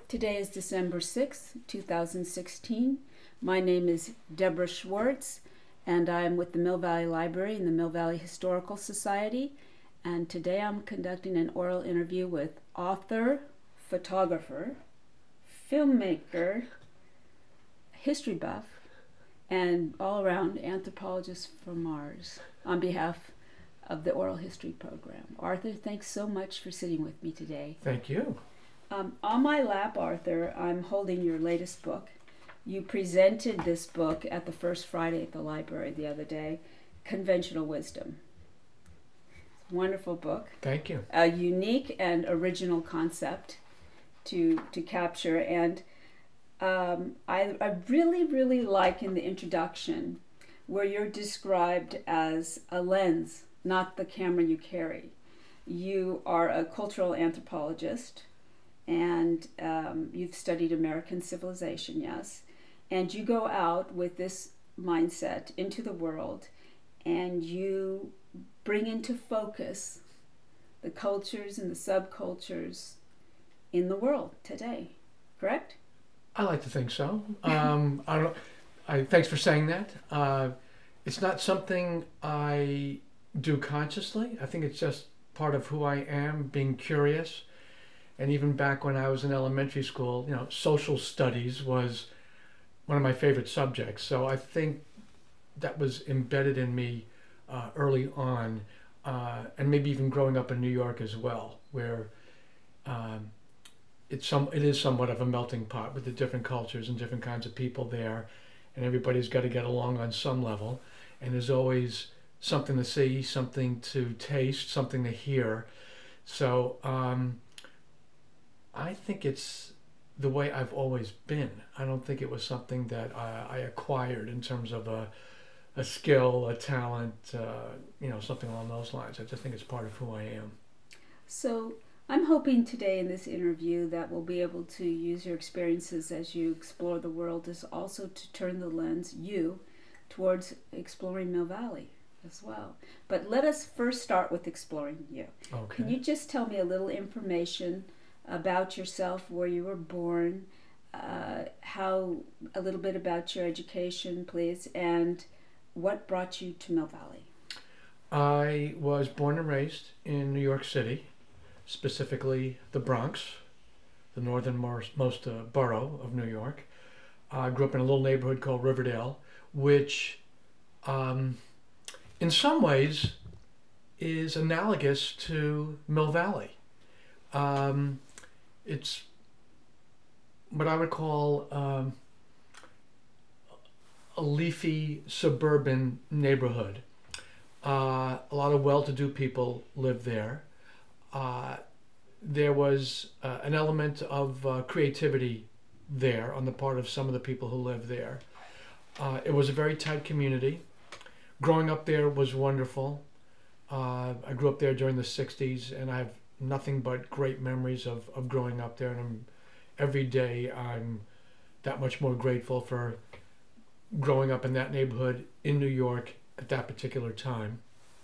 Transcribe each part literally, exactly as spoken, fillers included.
Today is December sixth, two thousand sixteen. My name is Deborah Schwartz, and I am with the Mill Valley Library and the Mill Valley Historical Society. And today I'm conducting an oral interview with author, photographer, filmmaker, history buff, and all-around anthropologist from Mars on behalf of the Oral History Program. Arthur, thanks so much for sitting with me today. Thank you. Um, on my lap, Arthur, I'm holding your latest book. You presented this book at the First Friday at the library the other day, Conventional Wisdom. It's a wonderful book. Thank you. A unique and original concept to to capture. And um, I, I really, really like in the introduction where you're described as a lens, not the camera you carry. You are a cultural anthropologist, and um, you've studied American civilization, yes, and you go out with this mindset into the world, and you bring into focus the cultures and the subcultures in the world today, correct? I like to think so. Um, I don't. I thanks for saying that. Uh, it's not something I do consciously. I think it's just part of who I am, being curious. And even back when I was in elementary school, you know, social studies was one of my favorite subjects. So I think that was embedded in me uh, early on, uh, and maybe even growing up in New York as well, where um, it's some it is somewhat of a melting pot with the different cultures and different kinds of people there, and everybody's got to get along on some level, and there's always something to see, something to taste, something to hear. So. Um, I think it's the way I've always been. I don't think it was something that I, I acquired in terms of a, a skill, a talent, uh, you know, something along those lines. I just think it's part of who I am. So I'm hoping today in this interview that we'll be able to use your experiences as you explore the world as also to turn the lens, you, towards exploring Mill Valley as well. But let us first start with exploring you. Okay. Can you just tell me a little information about yourself, where you were born, uh, how a little bit about your education, please, and what brought you to Mill Valley? I was born and raised in New York City, specifically the Bronx, the northernmost uh, borough of New York. I grew up in a little neighborhood called Riverdale, which um, in some ways is analogous to Mill Valley. Um, It's what I would call um, a leafy suburban neighborhood. Uh, a lot of well-to-do people lived there. Uh, there was uh, an element of uh, creativity there on the part of some of the people who lived there. Uh, it was a very tight community. Growing up there was wonderful. Uh, I grew up there during the sixties, and I've nothing but great memories of, of growing up there, and I'm, every day I'm that much more grateful for growing up in that neighborhood in New York at that particular time.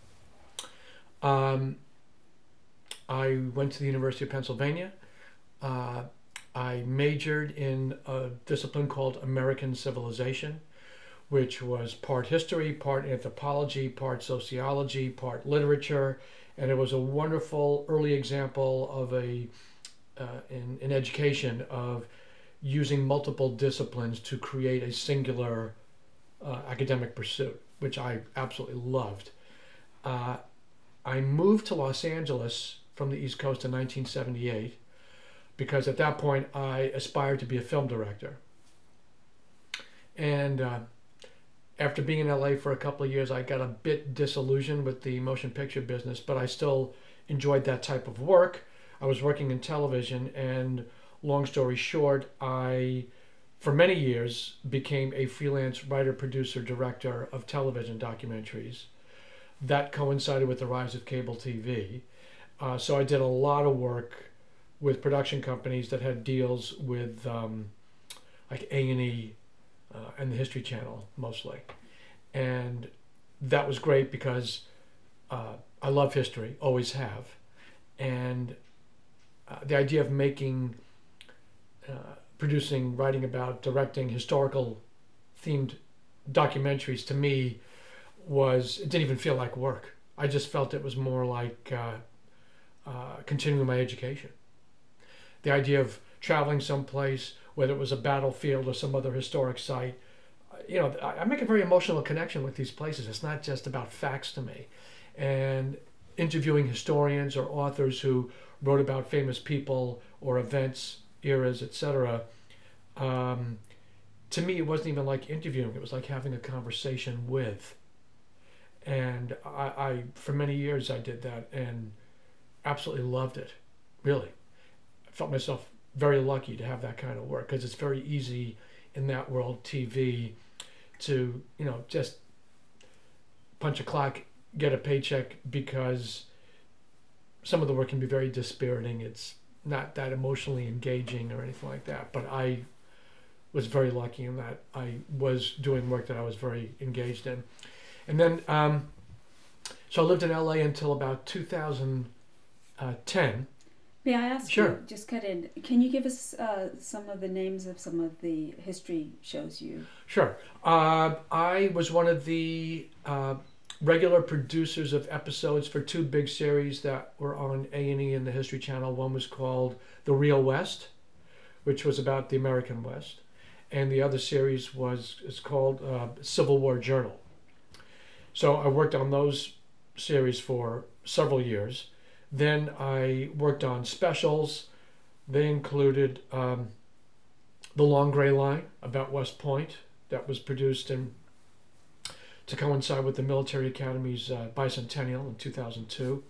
Um, I went to the University of Pennsylvania. Uh, I majored in a discipline called American Civilization, which was part history, part anthropology, part sociology, part literature. And it was a wonderful early example of a, uh, in, in education, of using multiple disciplines to create a singular uh, academic pursuit, which I absolutely loved. Uh, I moved to Los Angeles from the East Coast in nineteen seventy-eight because at that point I aspired to be a film director. And uh, after being in L A for a couple of years, I got a bit disillusioned with the motion picture business, but I still enjoyed that type of work. I was working in television, and long story short, I, for many years, became a freelance writer, producer, director of television documentaries. That coincided with the rise of cable T V. Uh, so I did a lot of work with production companies that had deals with um, like A and E, Uh, and the History Channel mostly. And that was great because uh, I love history, always have. And uh, the idea of making uh, producing, writing about, directing historical themed documentaries to me was, it didn't even feel like work. I just felt it was more like uh, uh, continuing my education. The idea of traveling someplace, whether it was a battlefield or some other historic site, you know, I, I make a very emotional connection with these places. It's not just about facts to me. And interviewing historians or authors who wrote about famous people or events, eras, et cetera. Um, to me, it wasn't even like interviewing. It was like having a conversation with. And I, I, for many years, I did that and absolutely loved it. Really, I felt myself very lucky to have that kind of work, because it's very easy in that world, T V, to, you know, just punch a clock, get a paycheck, because some of the work can be very dispiriting. It's not that emotionally engaging or anything like that. But I was very lucky in that I was doing work that I was very engaged in. And then, um, so I lived in L A until about two thousand ten. May I ask Sure. you, just cut in, can you give us uh, some of the names of some of the history shows you? Sure. Uh, I was one of the uh, regular producers of episodes for two big series that were on A and E and the History Channel. One was called The Real West, which was about the American West. And the other series was is called uh, Civil War Journal. So I worked on those series for several years. Then I worked on specials. They included um, The Long Gray Line about West Point, that was produced in, to coincide with the Military Academy's uh, bicentennial in two thousand two.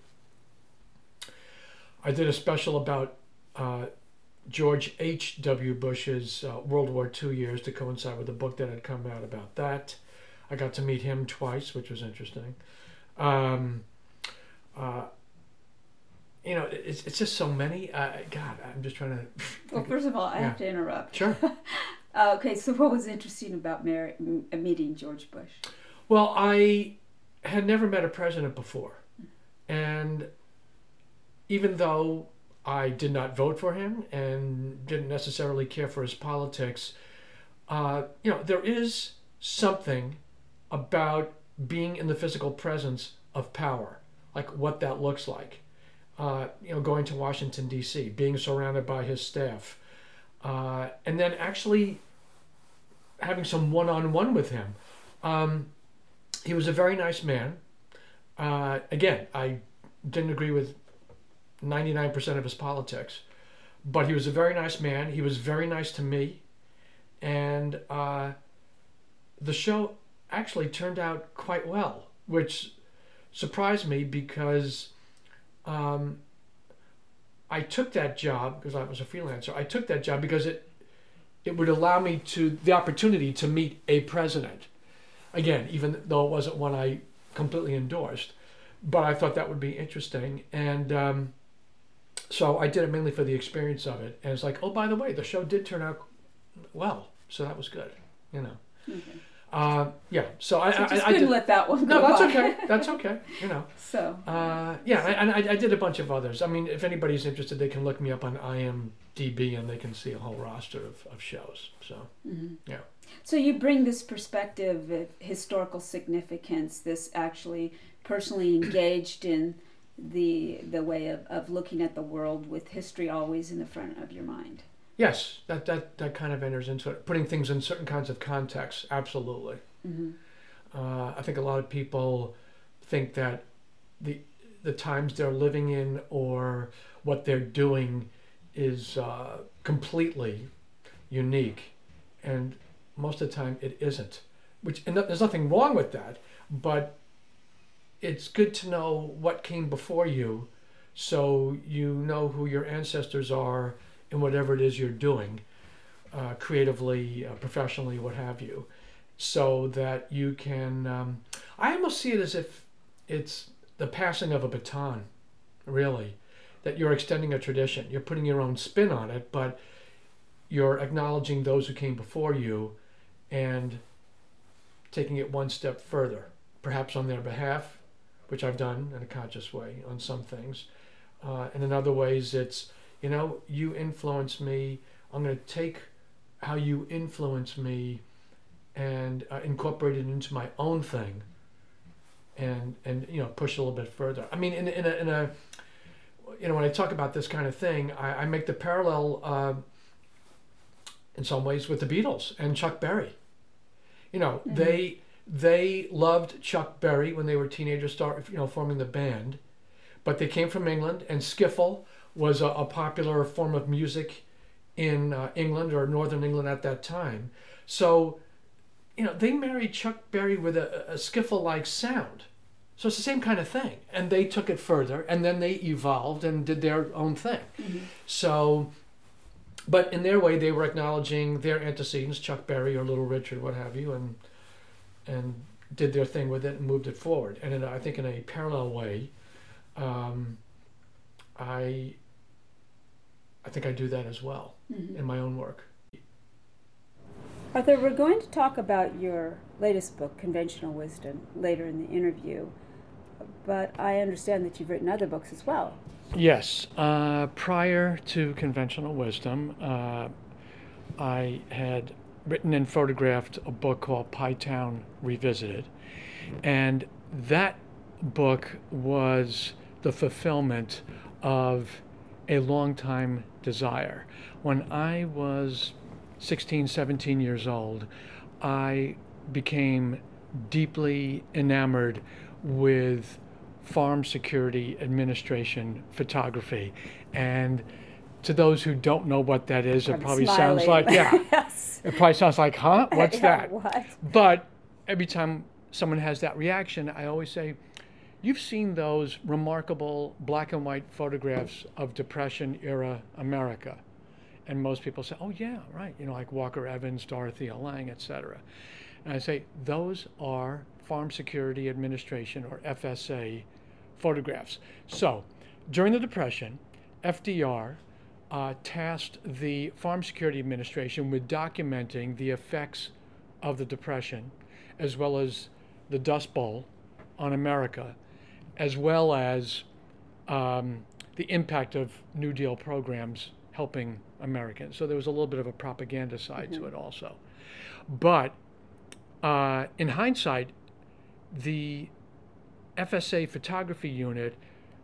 I did a special about uh, George H W Bush's uh, World War Two years to coincide with the book that had come out about that. I got to meet him twice, which was interesting. Um, uh, you know, it's it's just so many. Uh, God, I'm just trying to. Well, first of all, I Yeah. have to interrupt. Sure. uh, okay, so what was interesting about Mary, m- meeting George Bush? Well, I had never met a president before. And even though I did not vote for him and didn't necessarily care for his politics, uh, you know, there is something about being in the physical presence of power, like what that looks like. Uh, you know, going to Washington, D C, being surrounded by his staff, uh, and then actually having some one-on-one with him. Um, he was a very nice man. Uh, again, I didn't agree with ninety-nine percent of his politics, but he was a very nice man. He was very nice to me. And uh, the show actually turned out quite well, which surprised me because um, I took that job, because I was a freelancer, I took that job because it it would allow me to the opportunity to meet a president. Again, even though it wasn't one I completely endorsed, but I thought that would be interesting. And um, so I did it mainly for the experience of it. And it's like, oh, by the way, the show did turn out well, so that was good, you know. Okay. Uh, yeah, so I, So I, just I couldn't did. let that one go No, that's by. okay. That's okay. You know. So. Uh, yeah, and I, I did a bunch of others. I mean, if anybody's interested, they can look me up on I M D B and they can see a whole roster of, of shows. So, Mm-hmm. yeah. So you bring this perspective of historical significance, this actually personally engaged in the the way of, of looking at the world with history always in the front of your mind. Yes, that, that, that kind of enters into it. Putting things in certain kinds of contexts, absolutely. Mm-hmm. Uh, I think a lot of people think that the the times they're living in or what they're doing is uh, completely unique, and most of the time it isn't. Which, and there's nothing wrong with that, but it's good to know what came before you, so you know who your ancestors are in whatever it is you're doing, uh, creatively, uh, professionally, what have you, so that you can. Um, I almost see it as if it's the passing of a baton, really, that you're extending a tradition. You're putting your own spin on it, but you're acknowledging those who came before you and taking it one step further, perhaps on their behalf, which I've done in a conscious way on some things. Uh, and in other ways, it's, you know, you influence me. I'm going to take how you influence me and uh, incorporate it into my own thing, and and you know push a little bit further. I mean, in in a, in a you know when I talk about this kind of thing, I, I make the parallel uh, in some ways with the Beatles and Chuck Berry. You know, mm-hmm. they they loved Chuck Berry when they were teenagers, start you know forming the band, but they came from England, and skiffle was a, a popular form of music in uh, England or Northern England at that time. So, you know, they married Chuck Berry with a, a skiffle-like sound. So it's the same kind of thing. And they took it further, and then they evolved and did their own thing. Mm-hmm. So, but in their way, they were acknowledging their antecedents, Chuck Berry or Little Richard, what have you, and and did their thing with it and moved it forward. And in, I think in a parallel way, um, I I think I do that as well mm-hmm. in my own work. Arthur, we're going to talk about your latest book, Conventional Wisdom, later in the interview, but I understand that you've written other books as well. Yes. Uh, prior to Conventional Wisdom, uh, I had written and photographed a book called Pie Town Revisited, and that book was the fulfillment of a long-time desire. When I was sixteen, seventeen years old, I became deeply enamored with Farm Security Administration photography. And to those who don't know what that is, it I'm probably smiling. sounds like, yeah, yes. It probably sounds like, huh? What's yeah, that? What? But every time someone has that reaction, I always say, you've seen those remarkable black and white photographs of Depression era America. And most people say, oh yeah, right, you know, like Walker Evans, Dorothea Lange, et cetera. And I say, those are Farm Security Administration, or F S A, photographs. So, during the Depression, F D R uh, tasked the Farm Security Administration with documenting the effects of the Depression, as well as the Dust Bowl on America, as well as um, the impact of New Deal programs helping Americans. So there was a little bit of a propaganda side mm-hmm. to it also. But uh, in hindsight, the F S A photography unit,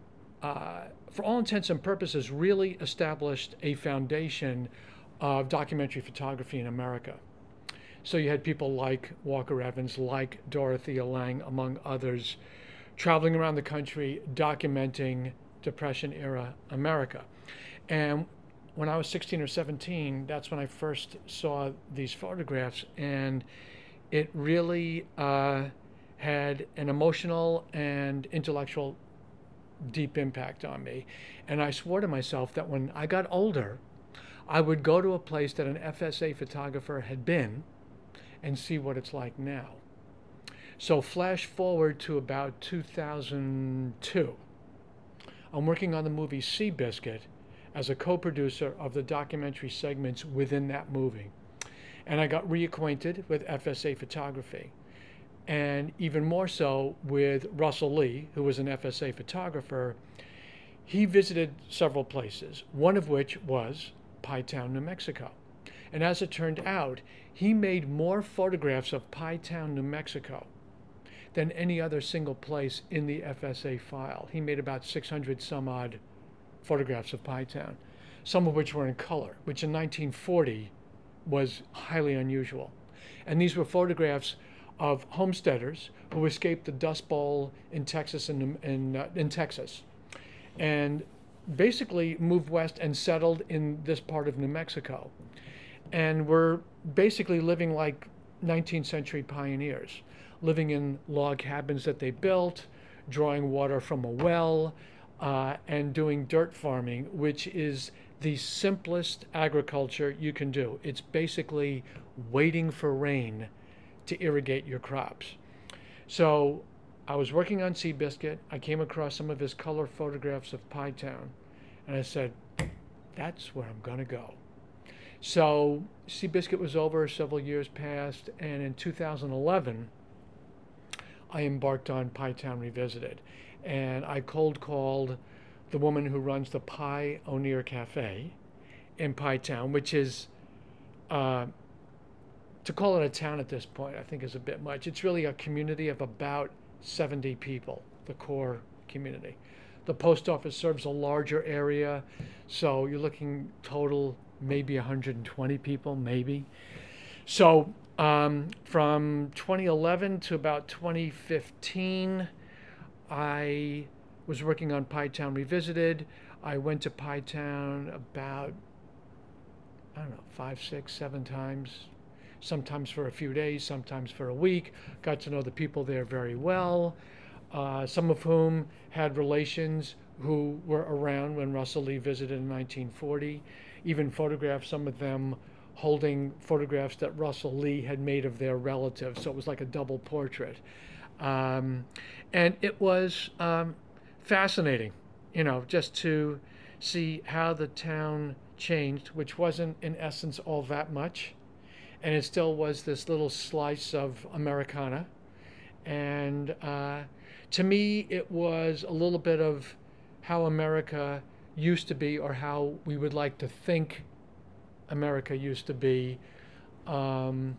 uh, for all intents and purposes, really established a foundation of documentary photography in America. So you had people like Walker Evans, like Dorothea Lange, among others, traveling around the country documenting Depression-era America. And when I was sixteen or seventeen, that's when I first saw these photographs, and it really uh, had an emotional and intellectual deep impact on me. And I swore to myself that when I got older, I would go to a place that an F S A photographer had been and see what it's like now. So flash forward to about two thousand two. I'm working on the movie Seabiscuit as a co-producer of the documentary segments within that movie. And I got reacquainted with F S A photography, and even more so with Russell Lee, who was an F S A photographer. He visited several places, one of which was Pie Town, New Mexico. And as it turned out, he made more photographs of Pie Town, New Mexico than any other single place in the F S A file. He made about six hundred some odd photographs of Pie Town, some of which were in color, which in nineteen forty was highly unusual. And these were photographs of homesteaders who escaped the Dust Bowl in Texas and in, uh, in Texas, and basically moved west and settled in this part of New Mexico, and were basically living like nineteenth century pioneers, living in log cabins that they built, drawing water from a well, uh, and doing dirt farming, which is the simplest agriculture you can do. It's basically waiting for rain to irrigate your crops. So I was working on Seabiscuit. I came across some of his color photographs of Pie Town, and I said, that's where I'm gonna go. So Seabiscuit was over, several years passed, and in two thousand eleven, I embarked on Pie Town Revisited. And I cold called the woman who runs the Pie O'Neill Cafe in Pie Town, which is uh, to call it a town at this point, I think is a bit much. It's really a community of about seventy people, the core community. The post office serves a larger area, so you're looking total maybe one hundred twenty people, maybe. So um, from twenty eleven to about twenty fifteen, I was working on Pie Town Revisited. I went to Pie Town about, I don't know, five, six, seven times, sometimes for a few days, sometimes for a week. Got to know the people there very well, uh, some of whom had relations who were around when Russell Lee visited in nineteen forty, even photographed some of them holding photographs that Russell Lee had made of their relatives. So it was like a double portrait. Um, and it was um, fascinating, you know, just to see how the town changed, which wasn't in essence all that much. And it still was this little slice of Americana. And uh, to me, it was a little bit of how America used to be, or how we would like to think America used to be, um,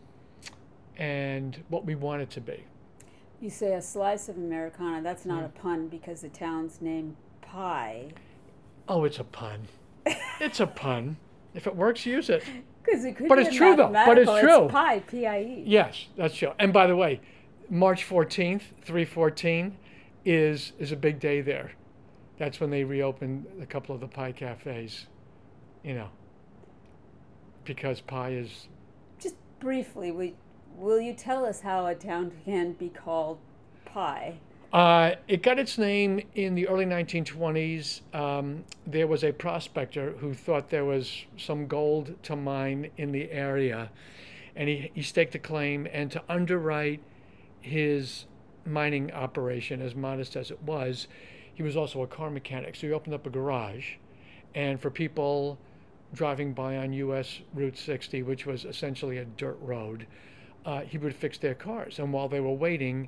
and what we want it to be. You say a slice of Americana. That's not mm. a pun because the town's named Pie. Oh, it's a pun. It's a pun. If it works, use it. Because it could but be it's true, though. But it's true. It's Pie, P I E. Yes, that's true. And by the way, March fourteenth, three fourteen, is is a big day there. That's when they reopened a couple of the pie cafes, you know, because pie is... Just briefly, we, will you tell us how a town can be called Pie? Uh, it got its name in the early nineteen twenties. Um, there was a prospector who thought there was some gold to mine in the area, and he, he staked a claim, and to underwrite his mining operation, as modest as it was, he was also a car mechanic. So he opened up a garage, and for people driving by on U S Route sixty, which was essentially a dirt road, uh, he would fix their cars. And while they were waiting,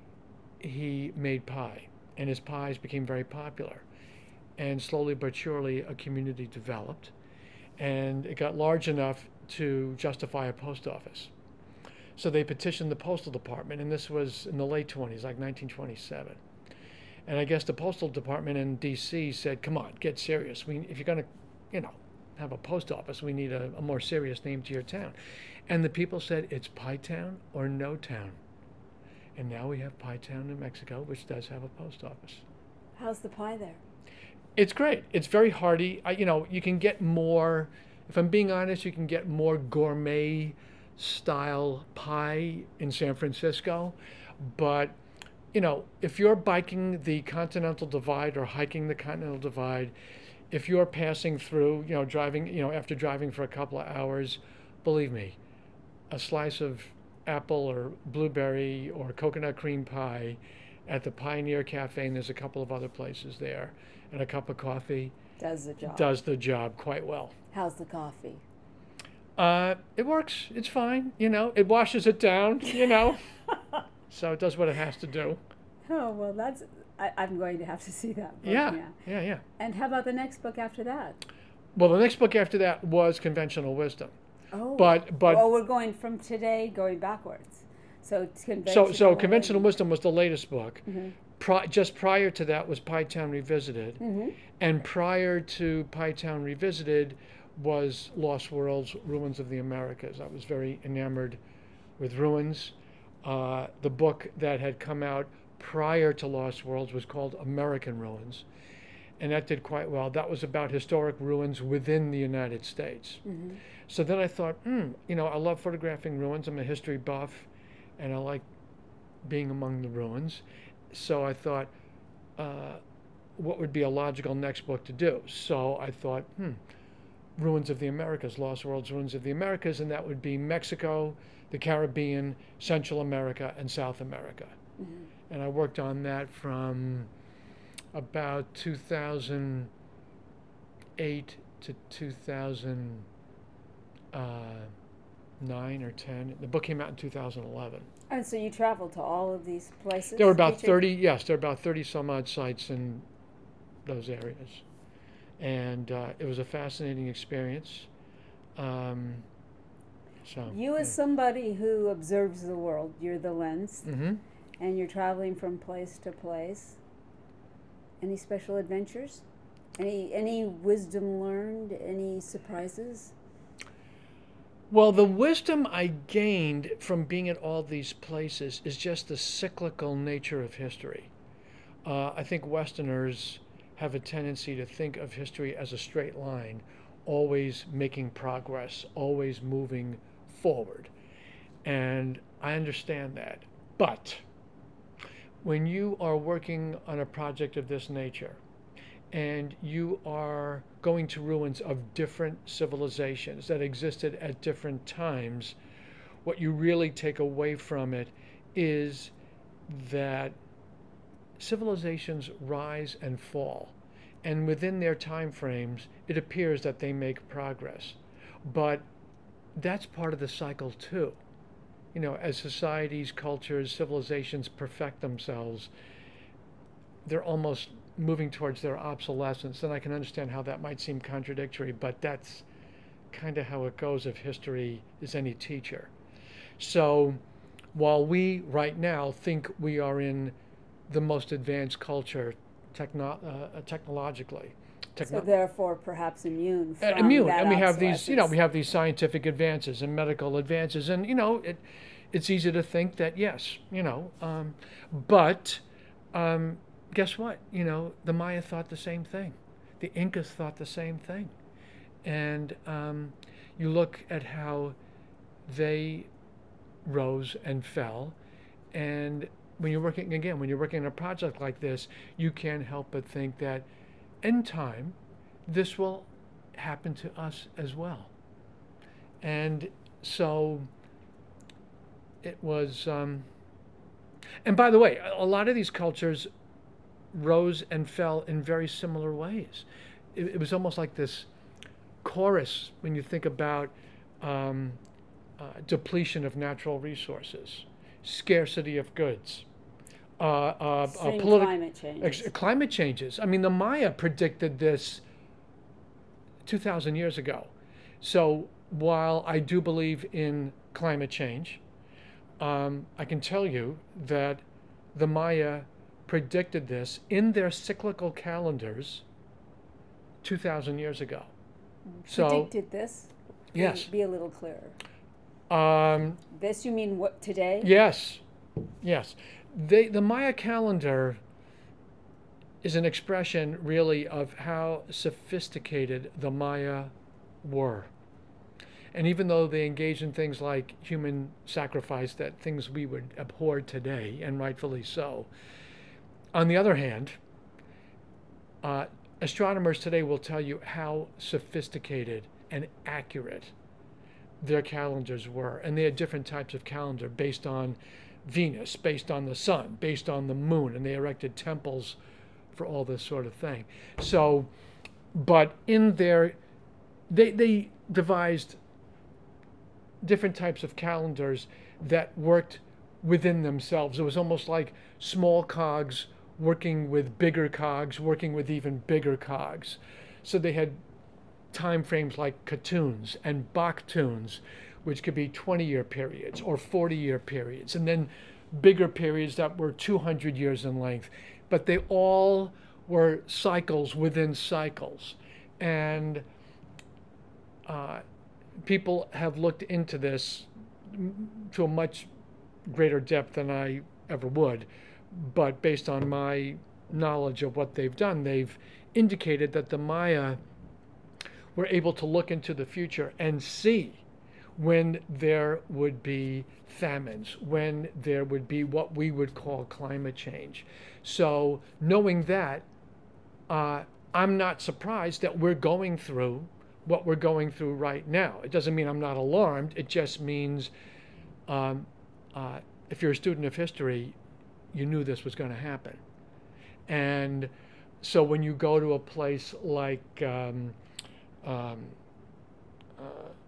he made pie, and his pies became very popular. And slowly but surely, a community developed, and it got large enough to justify a post office. So they petitioned the postal department, and this was in the late twenties, like nineteen twenty-seven. And I guess the postal department in D C said, come on, get serious. We, if you're going to, you know, have a post office, we need a, a more serious name to your town. And the people said, it's Pie Town or no town. And now we have Pie Town, New Mexico, which does have a post office. How's the pie there? It's great. It's very hearty. I, you know, you can get more, if I'm being honest, you can get more gourmet style pie in San Francisco. But, you know, if you're biking the Continental Divide or hiking the Continental Divide, if you're passing through, you know, driving, you know, after driving for a couple of hours, believe me, a slice of apple or blueberry or coconut cream pie at the Pioneer Cafe, and there's a couple of other places there, and a cup of coffee does the job. Does the job quite well. How's the coffee? Uh, it works. It's fine. You know, it washes it down. You know, so it does what it has to do. Oh well, that's. I, I'm going to have to see that book. Yeah, yeah, yeah, yeah. And how about the next book after that? Well, the next book after that was Conventional Wisdom. Oh, but but well, we're going from today going backwards. So it's conventional. So so Conventional Wisdom was the latest book. Mm-hmm. Pri- just prior to that was Pie Town Revisited, mm-hmm. and prior to Pie Town Revisited was Lost Worlds, Ruins of the Americas. I was very enamored with ruins. Uh, the book that had come out prior to Lost Worlds was called American Ruins, and that did quite well. That was about historic ruins within the United States. Mm-hmm. So then I thought, hmm, you know, I love photographing ruins. I'm a history buff, and I like being among the ruins. So I thought, uh, what would be a logical next book to do? So I thought, hmm, Ruins of the Americas, Lost Worlds, Ruins of the Americas, and that would be Mexico, the Caribbean, Central America, and South America. Mm-hmm. And I worked on that from about two thousand eight to two thousand nine or ten. The book came out in two thousand eleven. And so you traveled to all of these places? There were about teaching? thirty, yes, there were about thirty some odd sites in those areas. And uh, it was a fascinating experience. Um, So You, as yeah. somebody who observes the world, you're the lens, Mm-hmm. and you're traveling from place to place. Any special adventures? Any any wisdom learned? Any surprises? Well, the wisdom I gained from being at all these places is just the cyclical nature of history. Uh, I think Westerners have a tendency to think of history as a straight line, always making progress, always moving forward. And I understand that. But when you are working on a project of this nature, and you are going to ruins of different civilizations that existed at different times, what you really take away from it is that civilizations rise and fall. And within their time frames, it appears that they make progress. But that's part of the cycle too. You know, as societies, cultures, civilizations perfect themselves, they're almost moving towards their obsolescence. And I can understand how that might seem contradictory, but that's kind of how it goes if history is any teacher. So while we right now think we are in the most advanced culture techno- uh, technologically, So techno- therefore, perhaps immune uh, from immune, that and we have these, you know, we obsolescence. have these scientific advances and medical advances, and you know, it, it's easy to think that yes, you know, um, but um, guess what? You know, the Maya thought the same thing, the Incas thought the same thing, and um, you look at how they rose and fell, and when you're working again, when you're working on a project like this, you can't help but think that in time, this will happen to us as well. And so it was, um, and by the way, a lot of these cultures rose and fell in very similar ways. It, it was almost like this chorus when you think about um, uh, depletion of natural resources, scarcity of goods, uh, uh, uh, Extreme politi- climate changes. ex- climate changes. I mean, the Maya predicted this two thousand years ago. So while I do believe in climate change, um, I can tell you that the Maya predicted this in their cyclical calendars two thousand years ago. So, Predicted this? Be- yes. Be a little clearer. Um, This, you mean what, today? yes, yes. They, the Maya calendar is an expression really of how sophisticated the Maya were. And even though they engaged in things like human sacrifice, that things we would abhor today, and rightfully so, on the other hand, uh, astronomers today will tell you how sophisticated and accurate their calendars were. And they had different types of calendar based on Venus, based on the sun, based on the moon, and they erected temples for all this sort of thing. So, but in their, they, they devised different types of calendars that worked within themselves. It was almost like small cogs working with bigger cogs, working with even bigger cogs. So they had time frames like Katuns and Baktuns, which could be twenty-year periods or forty-year periods, and then bigger periods that were two hundred years in length. But they all were cycles within cycles. And uh, people have looked into this to a much greater depth than I ever would. But based on my knowledge of what they've done, they've indicated that the Maya were able to look into the future and see when there would be famines, when there would be what we would call climate change. So knowing that, uh, I'm not surprised that we're going through what we're going through right now. It doesn't mean I'm not alarmed. It just means um, uh, if you're a student of history, you knew this was going to happen. And so when you go to a place like, um, um, uh,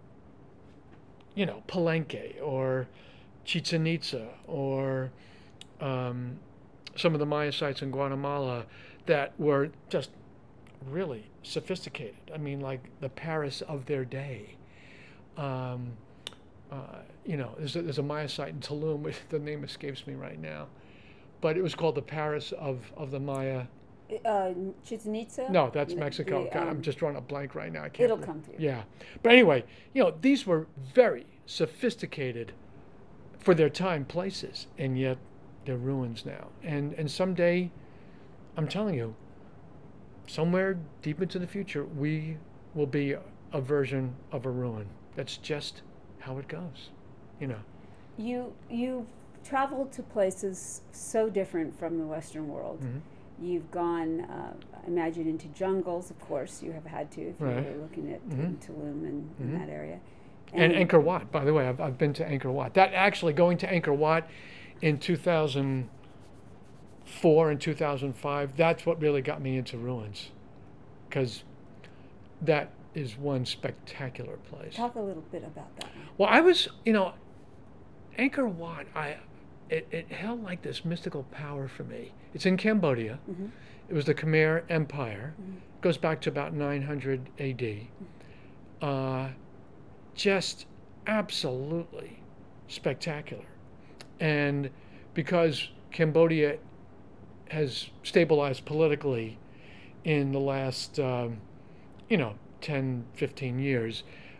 you know, Palenque or Chichen Itza or um, some of the Maya sites in Guatemala that were just really sophisticated. I mean, like the Paris of their day. Um, uh, you know, there's a, there's a Maya site in Tulum, which the name escapes me right now, but it was called the Paris of, of the Maya. Uh, Chichen Itza? No, that's The- Mexico. the, God, I'm um, just drawing a blank right now. I can't. It'll re- come to you. Yeah, but anyway, you know, these were very sophisticated for their time places, and yet they're ruins now. And and someday, I'm telling you, somewhere deep into the future, we will be a, a version of a ruin. That's just how it goes, you know. You you've traveled to places so different from the Western world. Mhm. You've gone, uh, I imagine, into jungles. Of course, you have had to if you Right. were looking at Mhm. in Tulum and in Mhm. that area. And Angkor Wat, by the way, I've, I've been to Angkor Wat. That actually, going to Angkor Wat in two thousand four and two thousand five, that's what really got me into ruins. Because that is one spectacular place. Talk a little bit about that one. Well, I was, you know, Angkor Wat, I, it, it held like this mystical power for me. It's in Cambodia. Mm-hmm. It was the Khmer Empire. Mhm. Goes back to about nine hundred A D. Uh, just absolutely spectacular. And because Cambodia has stabilized politically in the last, um, you know, ten, fifteen years,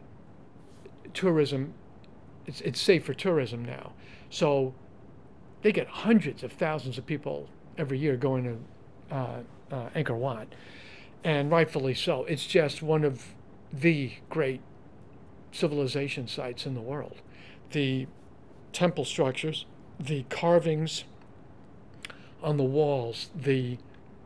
tourism, it's, it's safe for tourism now. So they get hundreds of thousands of people every year going to uh, uh, Angkor Wat, and rightfully so. It's just one of the great civilization sites in the world. The temple structures, the carvings on the walls, the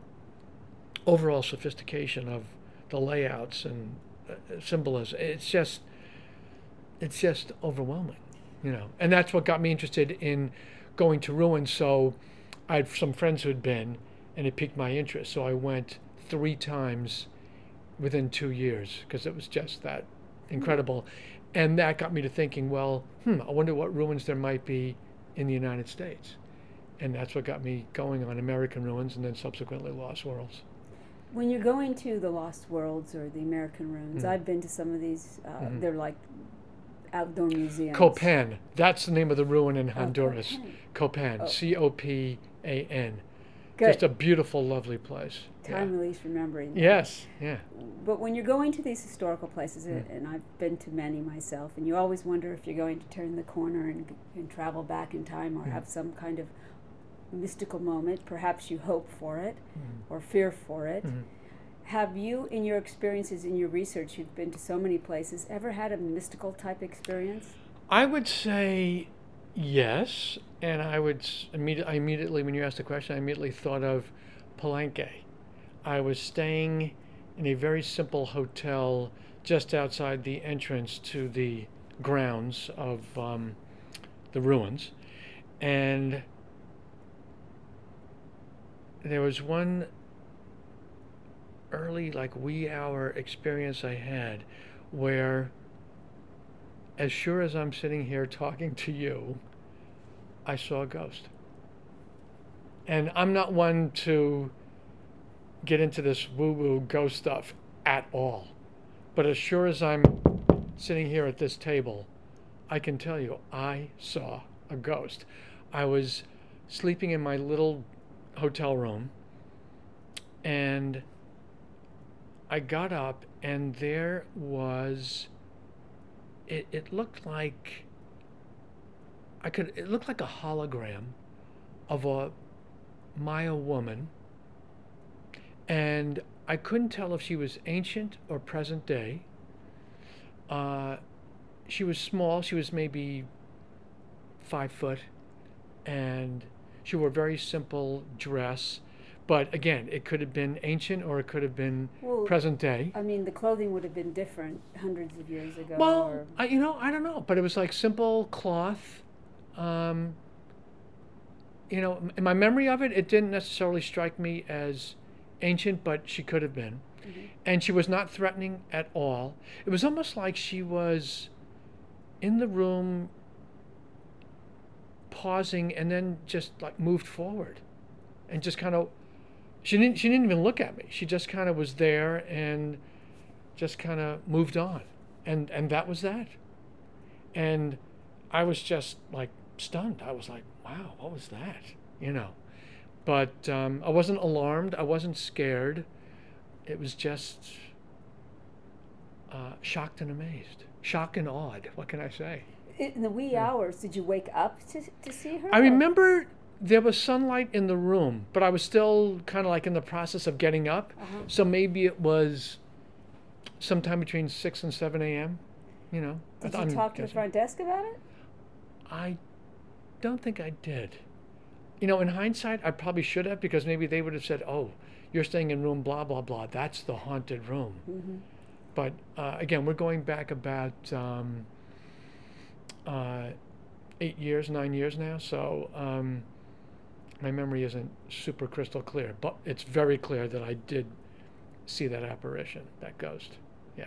overall sophistication of the layouts and uh, symbolism, it's just it's just overwhelming, you know. And that's what got me interested in going to ruins. So I had some friends who had been, and it piqued my interest. So I went three times within two years because it was just that incredible. And that got me to thinking, well, hmm, I wonder what ruins there might be in the United States. And that's what got me going on American ruins and then subsequently Lost Worlds. When you're going to the Lost Worlds or the American ruins, Mhm. I've been to some of these. Uh, Mhm. They're like outdoor museums. Copan, that's the name of the ruin in Oh, Honduras. Copan. Copan, Oh. C O P A N. Good. Just a beautiful, lovely place. Time at least remembering. that. Yes, yeah. But when you're going to these historical places, Mm. and I've been to many myself, and you always wonder if you're going to turn the corner and, and travel back in time or Mm. have some kind of mystical moment. Perhaps you hope for it Mm. or fear for it. Mhm. Have you, in your experiences, in your research, you've been to so many places, ever had a mystical type experience? I would say yes, and I would s- immedi- I immediately, when you asked the question, I immediately thought of Palenque. I was staying in a very simple hotel just outside the entrance to the grounds of um, the ruins, and there was one early, like wee hour experience I had where, as sure as I'm sitting here talking to you, I saw a ghost. And I'm not one to get into this woo-woo ghost stuff at all. But as sure as I'm sitting here at this table, I can tell you I saw a ghost. I was sleeping in my little hotel room, and I got up, and there was, it, it looked like, I could, it looked like a hologram of a Maya woman, and I couldn't tell if she was ancient or present day. Uh, she was small, she was maybe five foot, and she wore a very simple dress. But again, it could have been ancient or it could have been Well, present day. I mean, the clothing would have been different hundreds of years ago. Well, or, I, you know, I don't know, but it was like simple cloth. Um, you know, in my memory of it, it didn't necessarily strike me as ancient, but she could have been. Mhm. And she was not threatening at all. It was almost like she was in the room, pausing, and then just like moved forward, and just kind of. She didn't. She didn't even look at me. She just kind of was there and just kind of moved on, and and that was that. And I was just like stunned. I was like, wow, what was that? You know. But um, I wasn't alarmed. I wasn't scared. It was just uh, shocked and amazed. Shocked and awed. What can I say? In the wee Yeah. hours, did you wake up to, to see her? I or- remember there was sunlight in the room, but I was still kind of like in the process of getting up. Uh-huh. So maybe it was sometime between six and seven a.m. You know. Did I'm you talk to the guessing. front desk about it? I don't think I did. You know, in hindsight, I probably should have, because maybe they would have said, "Oh, you're staying in room blah blah blah. That's the haunted room." Mm-hmm. But uh, again, we're going back about um, uh, eight years, nine years now. So um, my memory isn't super crystal clear, but it's very clear that I did see that apparition, that ghost. Yeah.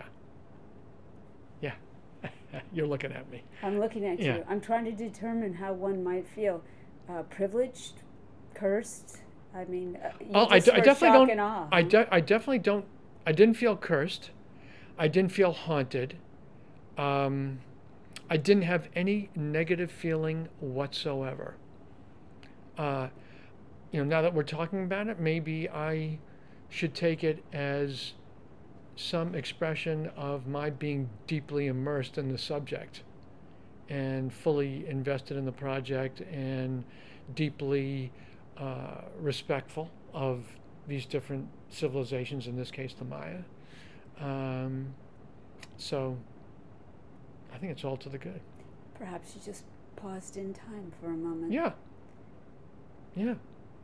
Yeah. You're looking at me. I'm looking at Yeah. you. I'm trying to determine how one might feel. Uh, privileged, cursed. I mean, uh, you Oh, I, just d- I were definitely shock don't. and awe, I, huh? de- I definitely don't. I didn't feel cursed. I didn't feel haunted. Um, I didn't have any negative feeling whatsoever. Uh, you know, now that we're talking about it, maybe I should take it as some expression of my being deeply immersed in the subject and fully invested in the project and deeply uh, respectful of these different civilizations, in this case the Maya. Um, so I think it's all to the good. Perhaps you just paused in time for a moment. Yeah. Yeah.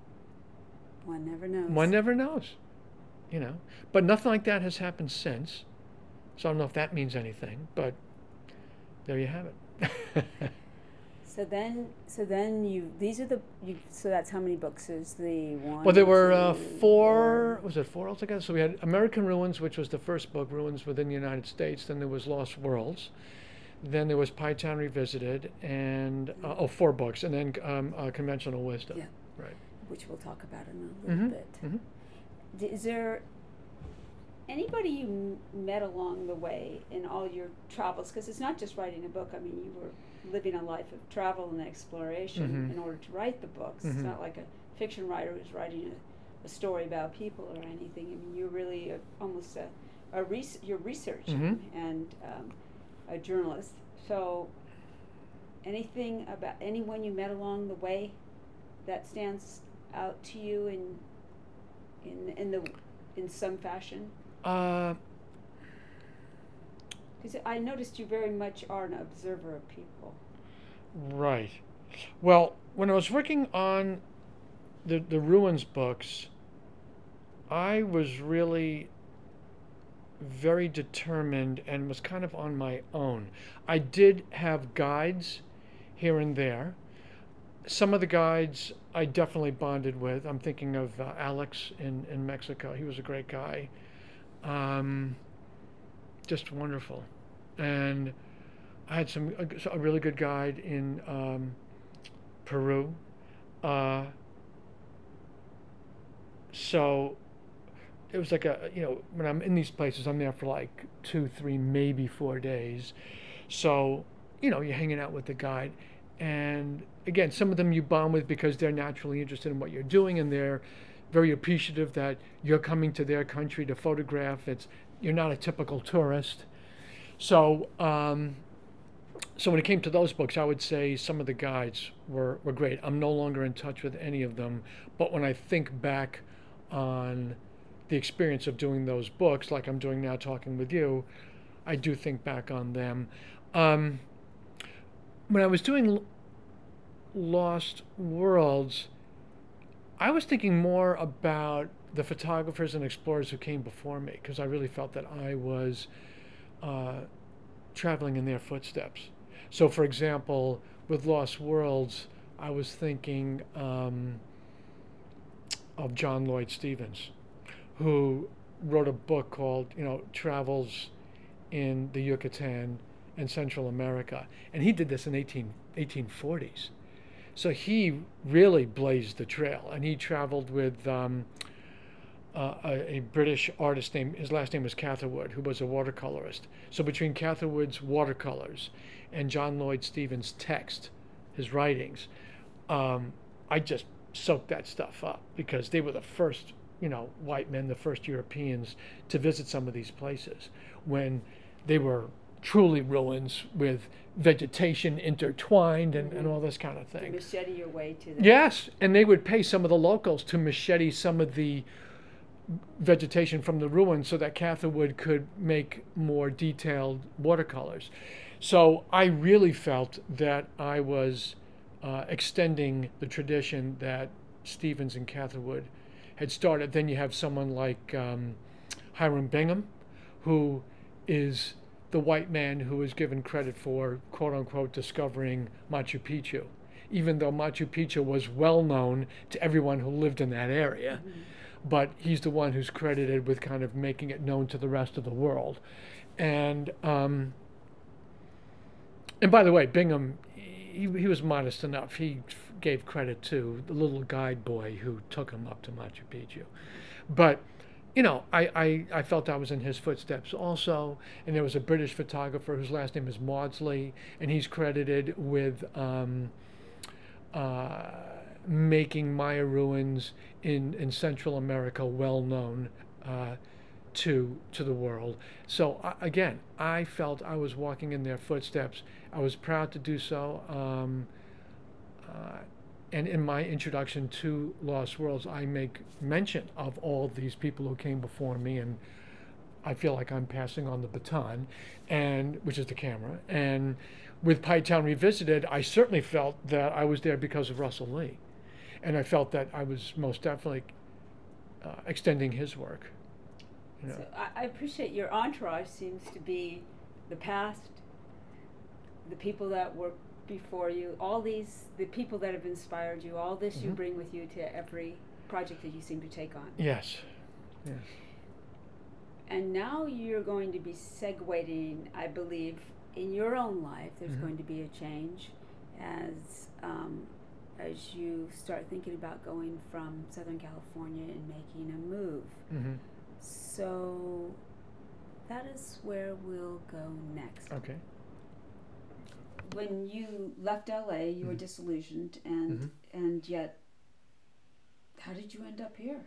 One never knows. One never knows, you know. But nothing like that has happened since. So I don't know if that means anything, but there you have it. So then, so then you. These are the. You, so that's how many books is the one? Well, there were uh, two, four, was it four altogether? So we had American Ruins, which was the first book, Ruins Within the United States. Then there was Lost Worlds. Then there was Pie Town Revisited, and, uh, oh, four books. And then um, uh, Conventional Wisdom. Yeah. Right. which we'll talk about in a little Mm-hmm. bit. Mm-hmm. D- Is there anybody you m- met along the way in all your travels? Because it's not just writing a book. I mean, you were living a life of travel and exploration Mhm. in order to write the books. It's Mhm. not like a fiction writer who's writing a, a story about people or anything. I mean, you're really a, almost a, a res- you're researching Mhm. and um, a journalist. So, anything about anyone you met along the way that stands out to you in in in the in some fashion? Uh, Because I noticed you very much are an observer of people. right. Well, when I was working on the the Ruins books, I was really very determined and was kind of on my own. I did have guides here and there. Some of the guides I definitely bonded with. I'm thinking of uh, Alex in, in Mexico. He was a great guy. Um, just wonderful. And I had some a, a really good guide in um, Peru. Uh, so it was like a, you know, when I'm in these places, I'm there for like two, three, maybe four days. So, you know, you're hanging out with the guide. And again, some of them you bond with because they're naturally interested in what you're doing and they're very appreciative that you're coming to their country to photograph. It's, you're not a typical tourist. So, um, so when it came to those books, I would say some of the guides were, were great. I'm no longer in touch with any of them, but when I think back on the experience of doing those books, like I'm doing now talking with you, I do think back on them. Um, when I was doing L- Lost Worlds, I was thinking more about the photographers and explorers who came before me, because I really felt that I was uh, traveling in their footsteps. So, for example, with Lost Worlds, I was thinking um, of John Lloyd Stevens, who wrote a book called, you know, Travels in the Yucatan and Central America. And he did this in eighteen, eighteen forties. So he really blazed the trail. And he traveled with um, uh, a, a British artist named, his last name was Catherwood, who was a watercolorist. So between Catherwood's watercolors and John Lloyd Stevens' text, his writings, um, I just soaked that stuff up because they were the first, you know, white men, the first Europeans to visit some of these places when they were truly ruins with vegetation intertwined and, and all this kind of thing. To machete your way to the... Yes, and they would pay some of the locals to machete some of the vegetation from the ruins so that Catherwood could make more detailed watercolors. So I really felt that I was uh, extending the tradition that Stevens and Catherwood had started. Then you have someone like um, Hiram Bingham, who is the white man who is given credit for, quote unquote, discovering Machu Picchu, even though Machu Picchu was well known to everyone who lived in that area. Mm-hmm. But he's the one who's credited with kind of making it known to the rest of the world. And um, and by the way, Bingham, he, he was modest enough. He gave credit to the little guide boy who took him up to Machu Picchu. But you know, I, I, I felt I was in his footsteps also. And there was a British photographer whose last name is Maudsley, and he's credited with um, uh, making Maya ruins in, in Central America well known uh, to to the world. So uh, again, I felt I was walking in their footsteps. I was proud to do so. Um, uh, And in my introduction to Lost Worlds, I make mention of all these people who came before me, and I feel like I'm passing on the baton, and which is the camera. And with Pie Town Revisited, I certainly felt that I was there because of Russell Lee, and I felt that I was most definitely uh, extending his work. You know. So I, I appreciate your entourage seems to be the past, the people that were before you, all these, the people that have inspired you, all this mm-hmm. you bring with you to every project that you seem to take on. Yes, yes. And now you're going to be segueing, I believe, in your own life. There's mm-hmm. going to be a change as um, as you start thinking about going from Southern California and making a move. Mm-hmm. So that is where we'll go next. Okay. When you left L A, you mm-hmm. were disillusioned, and mm-hmm. and yet, how did you end up here?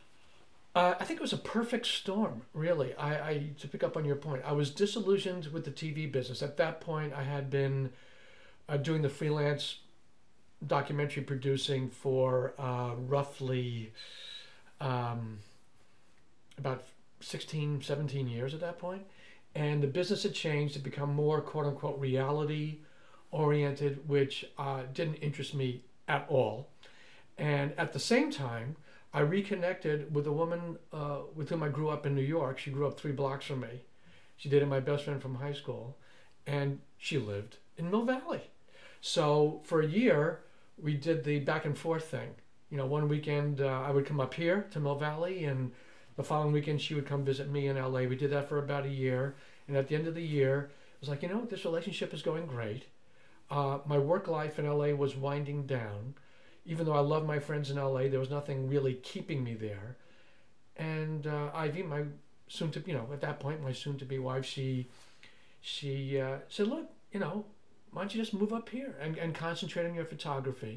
Uh, I think it was a perfect storm, really. I, I to pick up on your point, I was disillusioned with the T V business. At that point, I had been uh, doing the freelance documentary producing for uh, roughly um, about sixteen, seventeen years at that point. And the business had changed to become more, quote unquote, reality oriented, which uh, didn't interest me at all. And at the same time, I reconnected with a woman uh, with whom I grew up in New York. She grew up three blocks from me. She dated my best friend from high school, and she lived in Mill Valley. So for a year, we did the back and forth thing. You know, one weekend uh, I would come up here to Mill Valley, and the following weekend she would come visit me in L A. We did that for about a year, and at the end of the year, I was like, you know, this relationship is going great. Uh, my work life in L A was winding down. Even though I love my friends in L A, there was nothing really keeping me there. And uh, Ivy, my soon to, you know, at that point, my soon to be wife, she, she uh, said, look, you know, why don't you just move up here and, and concentrate on your photography?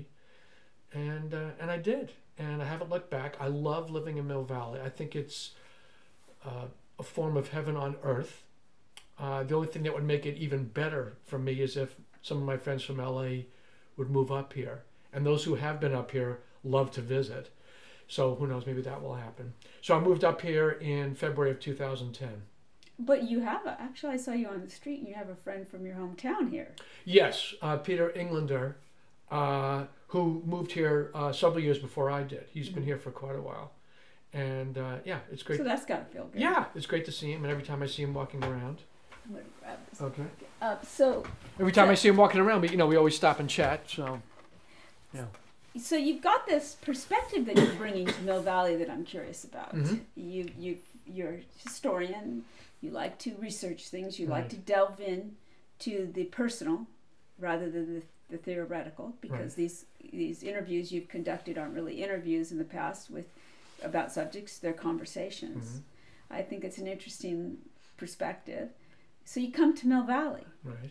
And uh, and I did, and I haven't looked back. I love living in Mill Valley. I think it's uh, a form of heaven on earth. Uh, the only thing that would make it even better for me is if some of my friends from L A would move up here. And those who have been up here love to visit. So who knows, maybe that will happen. So I moved up here in February of two thousand ten. But you have, a, actually I saw you on the street and you have a friend from your hometown here. Yes, uh, Peter Englander, uh, who moved here uh, several years before I did. He's mm-hmm. been here for quite a while. And uh, yeah, it's great. So that's got to feel good. Yeah, it's great to see him. And every time I see him walking around. I'm going to grab this. Okay. Uh, so every time so, I see him walking around, we, you know, we always stop and chat, so yeah. So you've got this perspective that you're bringing to Mill Valley that I'm curious about. Mm-hmm. You, you, you're a historian. You like to research things. You right. like to delve in to the personal rather than the, the theoretical, because right. these these interviews you've conducted aren't really interviews in the past with about subjects, they're conversations. Mm-hmm. I think it's an interesting perspective. So you come to Mill Valley. Right.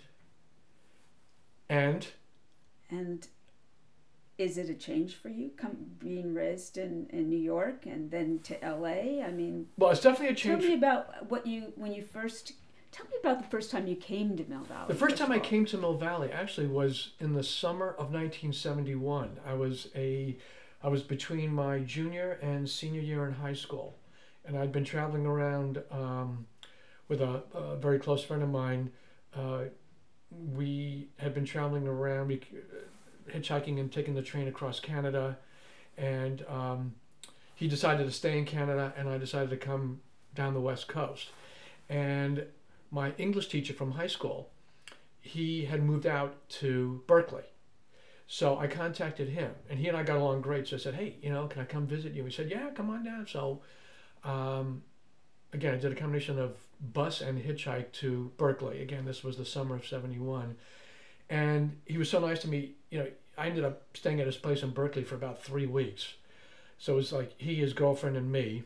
And? And is it a change for you, come being raised in, in New York and then to L A? I mean, well, it's definitely a change. Tell me about what you, when you first, tell me about the first time you came to Mill Valley. The first time I came to Mill Valley actually was in the summer of nineteen seventy-one. I was a, I was between my junior and senior year in high school. And I'd been traveling around um, with a, a very close friend of mine. Uh, we had been traveling around, we, hitchhiking and taking the train across Canada, and um, he decided to stay in Canada, and I decided to come down the West Coast. And my English teacher from high school, he had moved out to Berkeley. So I contacted him, and he and I got along great. So I said, hey, you know, can I come visit you? He said, yeah, come on down. So um, again, I did a combination of bus and hitchhike to Berkeley. Again, this was the summer of seventy-one. And he was so nice to me. You know, I ended up staying at his place in Berkeley for about three weeks. So it was like he, his girlfriend, and me.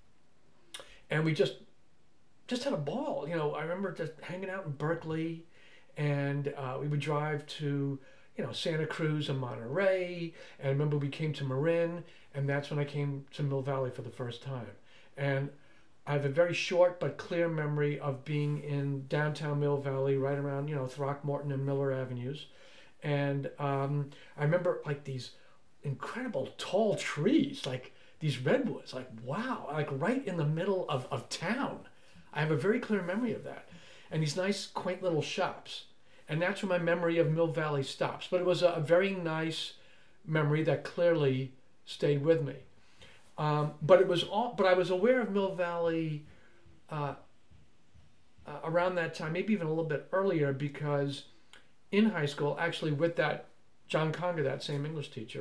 And we just just had a ball. You know, I remember just hanging out in Berkeley, and uh, we would drive to, you know, Santa Cruz and Monterey. And I remember we came to Marin, and that's when I came to Mill Valley for the first time. And I have a very short but clear memory of being in downtown Mill Valley, right around, you know, Throckmorton and Miller Avenues. And um, I remember like these incredible tall trees, like these redwoods, like wow, like right in the middle of, of town. I have a very clear memory of that. And these nice, quaint little shops. And that's where my memory of Mill Valley stops. But it was a, a very nice memory that clearly stayed with me. Um, but it was all. But I was aware of Mill Valley uh, uh, around that time, maybe even a little bit earlier, because in high school, actually with that John Conger, that same English teacher,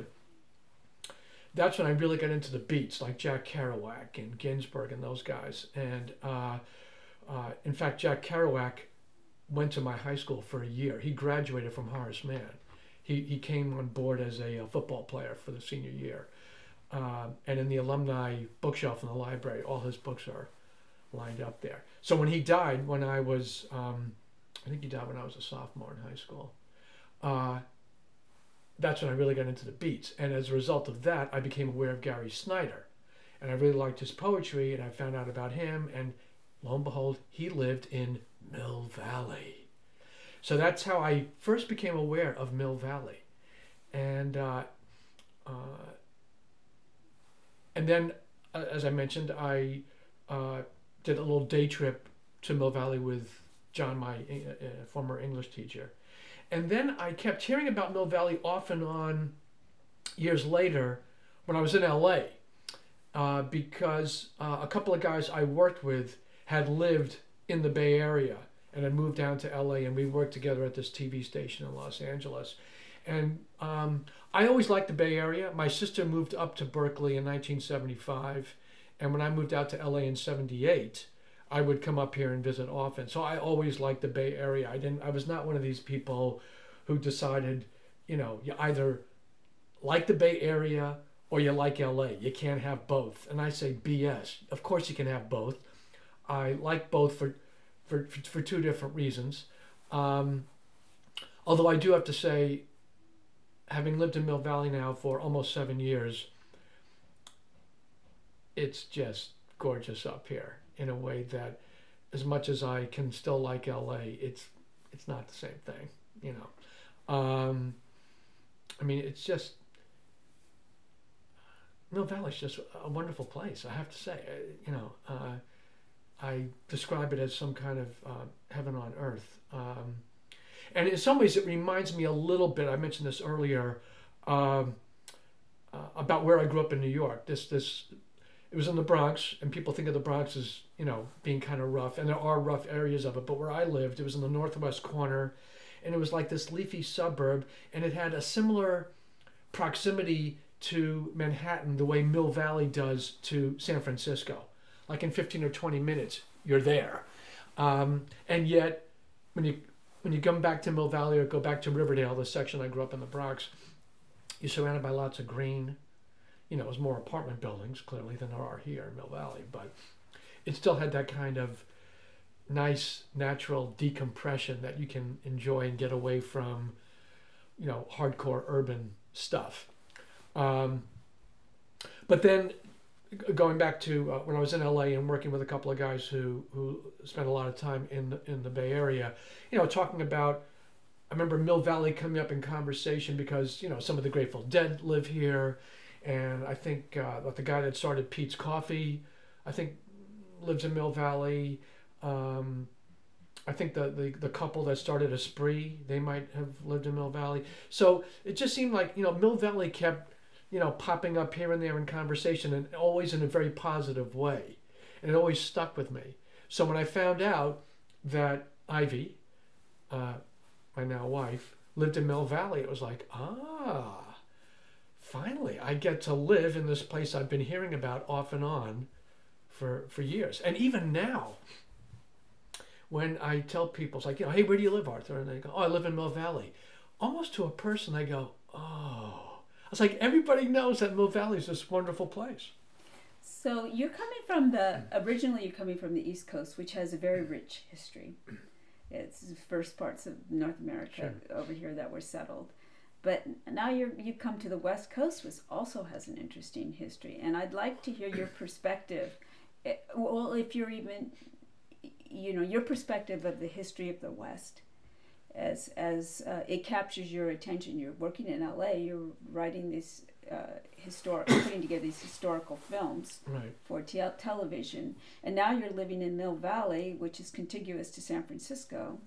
that's when I really got into the beats, like Jack Kerouac and Ginsberg and those guys. And uh, uh, in fact, Jack Kerouac went to my high school for a year. He graduated from Horace Mann. He he came on board as a, a football player for the senior year. Uh, and in the alumni bookshelf in the library, all his books are lined up there. So when he died, when I was, um, I think he died when I was a sophomore in high school, uh, that's when I really got into the beats. And as a result of that, I became aware of Gary Snyder. And I really liked his poetry, and I found out about him, and lo and behold, he lived in Mill Valley. So that's how I first became aware of Mill Valley. And uh, uh, And then, uh, as I mentioned, I uh, did a little day trip to Mill Valley with John, my uh, former English teacher. And then I kept hearing about Mill Valley off and on years later when I was in L A, uh, because uh, a couple of guys I worked with had lived in the Bay Area and had moved down to L A, and we worked together at this T V station in Los Angeles. And um, I always liked the Bay Area. My sister moved up to Berkeley in nineteen seventy-five, and when I moved out to L A in seventy-eight, I would come up here and visit often. So I always liked the Bay Area. I didn't. I was not one of these people who decided, you know, you either like the Bay Area or you like L A. You can't have both. And I say B S. Of course you can have both. I like both for for for, for two different reasons. Um, although I do have to say, having lived in Mill Valley now for almost seven years, it's just gorgeous up here in a way that, as much as I can still like L A, it's it's not the same thing, you know. Um, I mean, it's just, Mill Valley's just a wonderful place, I have to say. You know, uh, I describe it as some kind of uh, heaven on earth. Um, And in some ways, it reminds me a little bit, I mentioned this earlier, um, uh, about where I grew up in New York. This, this, it was in the Bronx, and people think of the Bronx as, you know, being kind of rough, and there are rough areas of it, but where I lived, it was in the northwest corner, and it was like this leafy suburb, and it had a similar proximity to Manhattan the way Mill Valley does to San Francisco. Like in fifteen or twenty minutes, you're there. Um, and yet, when you when you come back to Mill Valley or go back to Riverdale, the section I grew up in the Bronx, you're surrounded by lots of green. you know, it was more apartment buildings clearly than there are here in Mill Valley, but it still had that kind of nice natural decompression that you can enjoy and get away from, you know, hardcore urban stuff. Um, but then going back to uh, when I was in L A and working with a couple of guys who, who spent a lot of time in the, in the Bay Area, you know, talking about, I remember Mill Valley coming up in conversation because, you know, some of the Grateful Dead live here. And I think uh, the guy that started Pete's Coffee, I think lives in Mill Valley. Um, I think the, the, the couple that started Esprit, they might have lived in Mill Valley. So it just seemed like, you know, Mill Valley kept, you know, popping up here and there in conversation, and always in a very positive way. And it always stuck with me. So when I found out that Ivy, uh, my now wife, lived in Mill Valley, it was like, ah, finally, I get to live in this place I've been hearing about off and on for, for years. And even now, when I tell people, it's like, you know, hey, where do you live, Arthur? And they go, oh, I live in Mill Valley. Almost to a person, I go, oh. It's like everybody knows that Mill Valley is this wonderful place. So you're coming from the, originally you're coming from the East Coast, which has a very rich history. It's the first parts of North America sure. over here that were settled. But now you're, you've come to the West Coast, which also has an interesting history. And I'd like to hear your perspective. It, well, if you're even, you know, your perspective of the history of the West. As as uh, it captures your attention. You're working in L A. You're writing these uh, historic, putting together these historical films right. for te- television, and now you're living in Mill Valley, which is contiguous to San Francisco.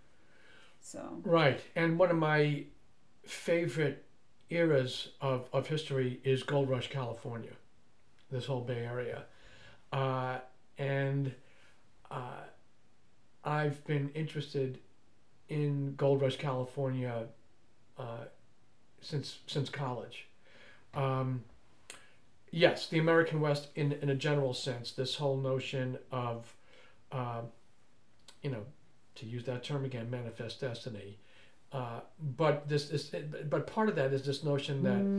So right, and one of my favorite eras of, of history is Gold Rush, California. This whole Bay Area, uh, and uh, I've been interested in Gold Rush, California, uh, since since college. Um, yes, the American West, in in a general sense, this whole notion of, uh, you know, to use that term again, manifest destiny. Uh, but this is, but part of that is this notion that, mm.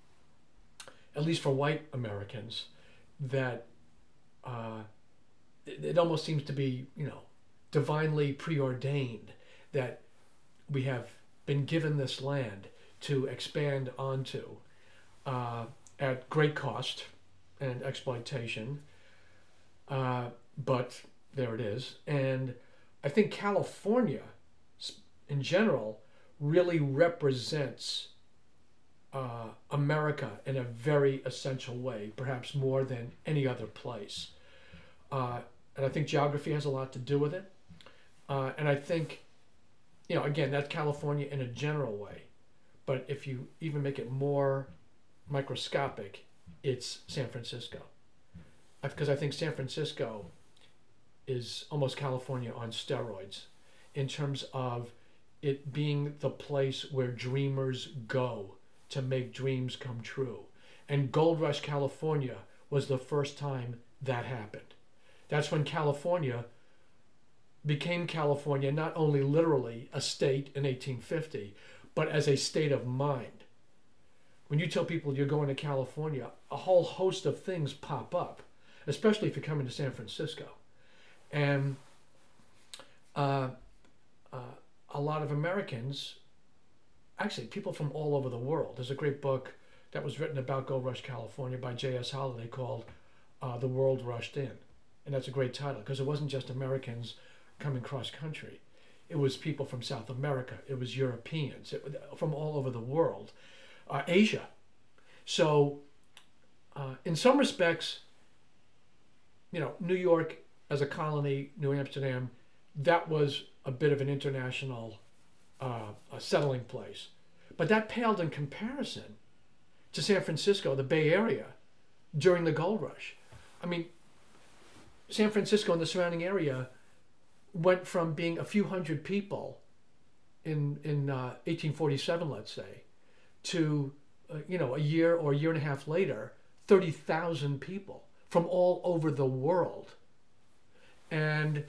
at least for white Americans, that uh, it, it almost seems to be, you know, divinely preordained that we have been given this land to expand onto uh, at great cost and exploitation. Uh, but there it is. And I think California, in general, really represents uh, America in a very essential way, perhaps more than any other place. Uh, and I think geography has a lot to do with it. Uh, and I think, you know, again, that's California in a general way. But if you even make it more microscopic, it's San Francisco. Because I think San Francisco is almost California on steroids in terms of it being the place where dreamers go to make dreams come true. And Gold Rush, California was the first time that happened. That's when California became California, not only literally a state in eighteen fifty, but as a state of mind. When you tell people you're going to California, a whole host of things pop up, especially if you're coming to San Francisco. And uh, uh, a lot of Americans, actually people from all over the world, there's a great book that was written about Gold Rush, California by J S Holliday called uh, The World Rushed In. And that's a great title because it wasn't just Americans coming cross country. It was people from South America. It was Europeans it, from all over the world, uh, Asia. So uh, in some respects, you know, New York as a colony, New Amsterdam, that was a bit of an international uh, a settling place. But that paled in comparison to San Francisco, the Bay Area, during the gold rush. I mean, San Francisco and the surrounding area went from being a few hundred people in in uh, eighteen forty-seven, let's say, to uh, you know, a year or a year and a half later, thirty thousand people from all over the world. And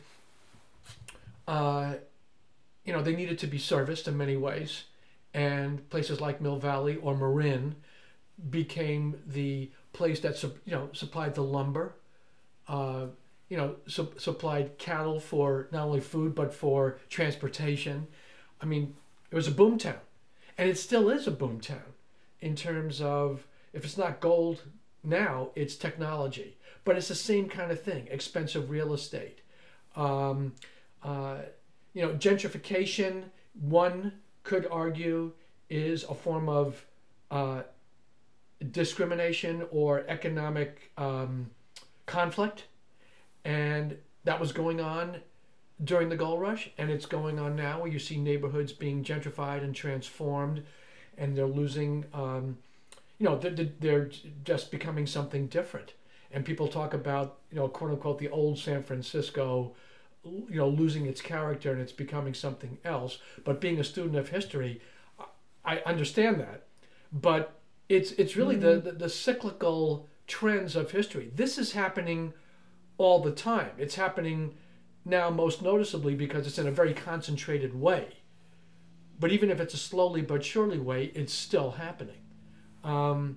uh, you know, they needed to be serviced in many ways, and places like Mill Valley or Marin became the place that sup- you know supplied the lumber, uh, you know su- supplied cattle for not only food but for transportation. I mean, it was a boom town, and it still is a boom town in terms of, if it's not gold now, it's technology. But it's the same kind of thing: expensive real estate, um, uh, you know, gentrification. One could argue is a form of uh, discrimination or economic um, conflict, and that was going on during the gold rush, and it's going on now, where you see neighborhoods being gentrified and transformed, and they're losing, um, you know, they're, they're just becoming something different. And people talk about, you know, quote unquote, the old San Francisco, you know, losing its character and it's becoming something else. But being a student of history, I understand that. But it's it's really mm-hmm. the, the, the cyclical trends of history. This is happening all the time. It's happening now most noticeably because it's in a very concentrated way. But even if it's a slowly but surely way, it's still happening. Um,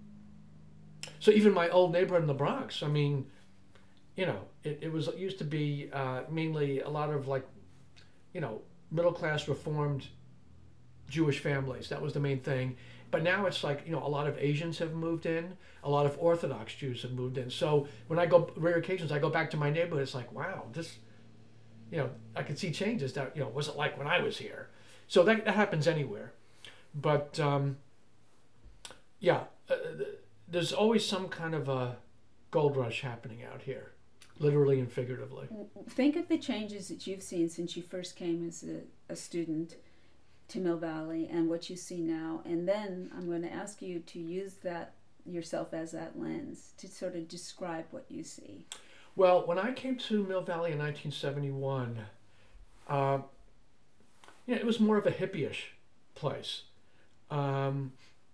so even my old neighborhood in the Bronx, I mean, you know, it, it was it used to be uh, mainly a lot of like, you know, middle-class Reformed Jewish families. That was the main thing. But now it's like, you know, a lot of Asians have moved in, a lot of Orthodox Jews have moved in. So when I go, rare occasions, I go back to my neighborhood, it's like, wow, this, you know, I could see changes that, you know, wasn't like when I was here. So that, that happens anywhere. But, um, yeah, uh, there's always some kind of a gold rush happening out here, literally and figuratively. Think of the changes that you've seen since you first came as a, a student to Mill Valley and what you see now. And then I'm going to ask you to use that yourself as that lens to sort of describe what you see. Well, when I came to Mill Valley in nineteen seventy-one, uh, you know, it was more of a hippie-ish place. Um,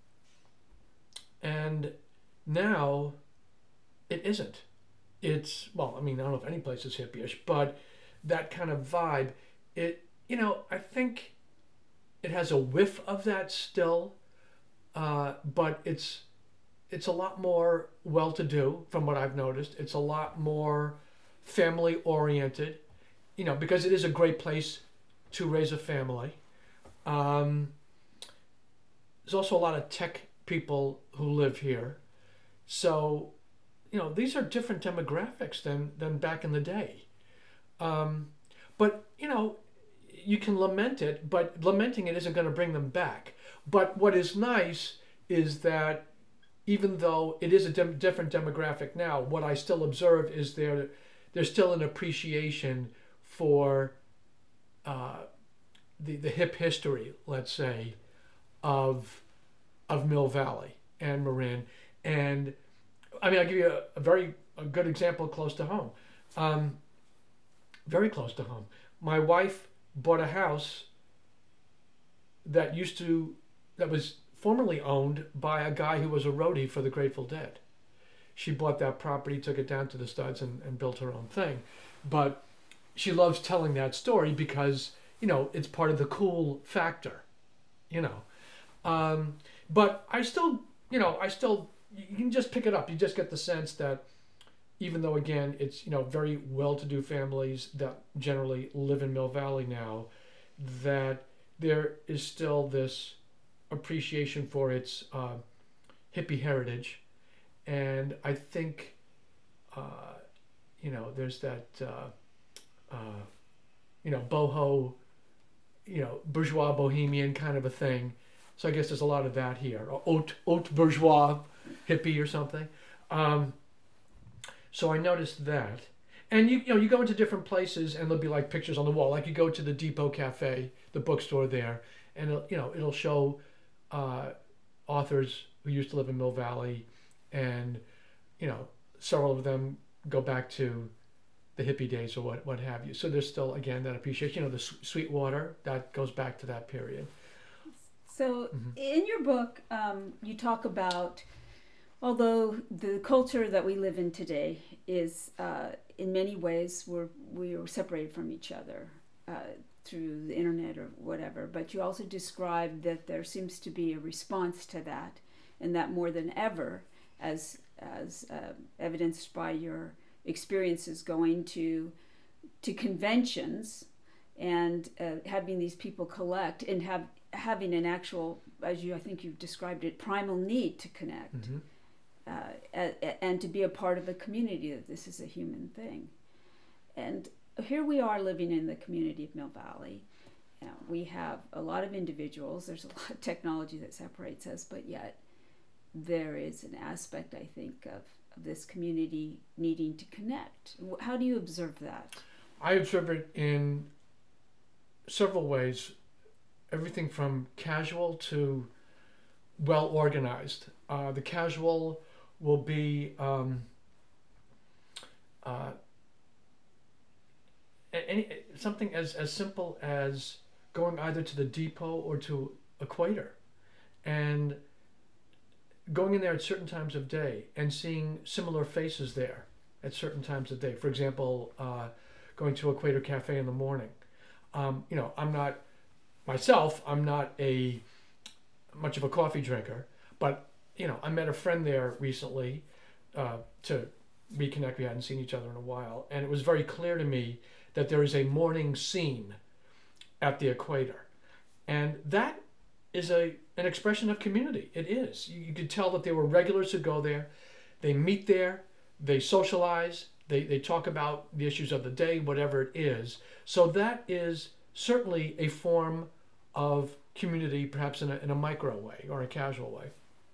and now it isn't. It's, well, I mean, I don't know if any place is hippie-ish, but that kind of vibe, it, you know, I think it has a whiff of that still, uh, but it's it's a lot more well-to-do from what I've noticed. It's a lot more family-oriented, you know, because it is a great place to raise a family. Um, there's also a lot of tech people who live here. So, you know, these are different demographics than, than back in the day. Um, but, you know, you can lament it, but lamenting it isn't going to bring them back. But what is nice is that even though it is a dem- different demographic now, what I still observe is there there's still an appreciation for uh, the the hip history, let's say, of of Mill Valley and Marin. And I mean, I'll give you a, a very a good example close to home, um, very close to home. My wife bought a house that used to that was formerly owned by a guy who was a roadie for the Grateful Dead. She bought that property, took it down to the studs, and, and built her own thing. But she loves telling that story because, you know, it's part of the cool factor, you know. Um, but I still, you know, I still, you can just pick it up. You just get the sense that even though, again, it's, you know, very well-to-do families that generally live in Mill Valley now, that there is still this appreciation for its uh, hippie heritage. And I think, uh, you know, there's that, uh, uh, you know, boho, you know, bourgeois bohemian kind of a thing. So I guess there's a lot of that here. Or haute, haute bourgeois hippie or something. Um, so I noticed that. And you, you know, you go into different places and there'll be like pictures on the wall. Like you go to the Depot Cafe, the bookstore there, and it'll, you know, it'll show uh, authors who used to live in Mill Valley, and you know, several of them go back to the hippie days or what, what have you. So there's still, again, that appreciation. You know, the Sweetwater, that goes back to that period. So mm-hmm. in your book, um, you talk about, although the culture that we live in today is, uh, in many ways, we're we are separated from each other uh, through the internet or whatever, but you also describe that there seems to be a response to that, and that more than ever, as as uh, evidenced by your experiences going to to conventions and uh, having these people collect and have having an actual, as you I think you've described it, primal need to connect, mm-hmm. uh, and, and to be a part of a community, that this is a human thing. And here we are living in the community of Mill Valley. You know, we have a lot of individuals. There's a lot of technology that separates us, but yet there is an aspect, I think, of, of this community needing to connect. How do you observe that? I observe it in several ways, everything from casual to well organized. Uh, the casual will be um, uh, any, something as, as simple as going either to the depot or to Equator and going in there at certain times of day and seeing similar faces there at certain times of day. For example, uh, going to Equator Cafe in the morning. Um, you know, I'm not, myself, I'm not a much of a coffee drinker, but, you know, I met a friend there recently uh, to reconnect. We hadn't seen each other in a while. And it was very clear to me that there is a morning scene at the Equator. And that is a an expression of community. It is. You, you could tell that there were regulars who go there. They meet there. They socialize. They, they talk about the issues of the day, whatever it is. So that is certainly a form of community, perhaps in a, in a micro way or a casual way.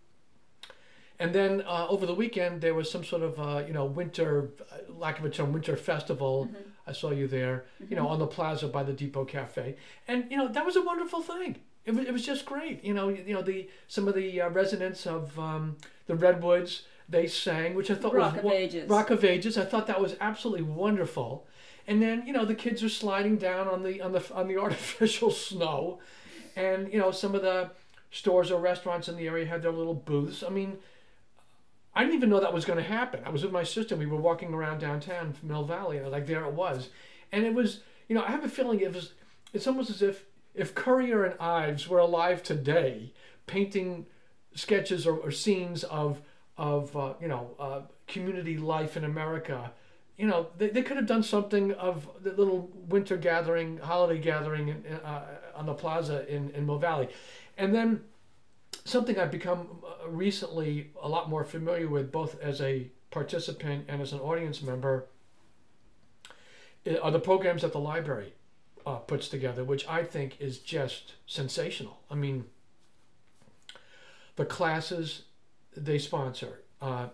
And then uh, over the weekend, there was some sort of, uh, you know, winter, lack of a term, winter festival. Mm-hmm. I saw you there, mm-hmm. you know, on the plaza by the Depot Cafe. And, you know, that was a wonderful thing. It was, it was just great. You know, you know the some of the uh, residents of um, the Redwoods, they sang, which I thought Rock was... Rock of Ages. Rock of Ages. I thought that was absolutely wonderful. And then, you know, the kids are sliding down on the on the on the artificial snow. And, you know, some of the stores or restaurants in the area had their little booths. I mean, I didn't even know that was going to happen. I was with my sister. We were walking around downtown from Mill Valley, and like there it was. And it was, you know, I have a feeling it was, it's almost as if if Currier and Ives were alive today, painting sketches or, or scenes of of uh, you know uh, community life in America, you know, they, they could have done something of the little winter gathering, holiday gathering in, uh, on the plaza in in Mill Valley, and then something I've become recently a lot more familiar with, both as a participant and as an audience member, are the programs that the library uh, puts together, which I think is just sensational. I mean, the classes they sponsor, uh,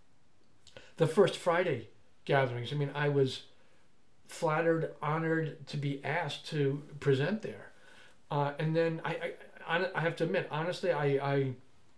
the First Friday gatherings. I mean, I was flattered, honored to be asked to present there. Uh, and then I, I, I have to admit, honestly, I, I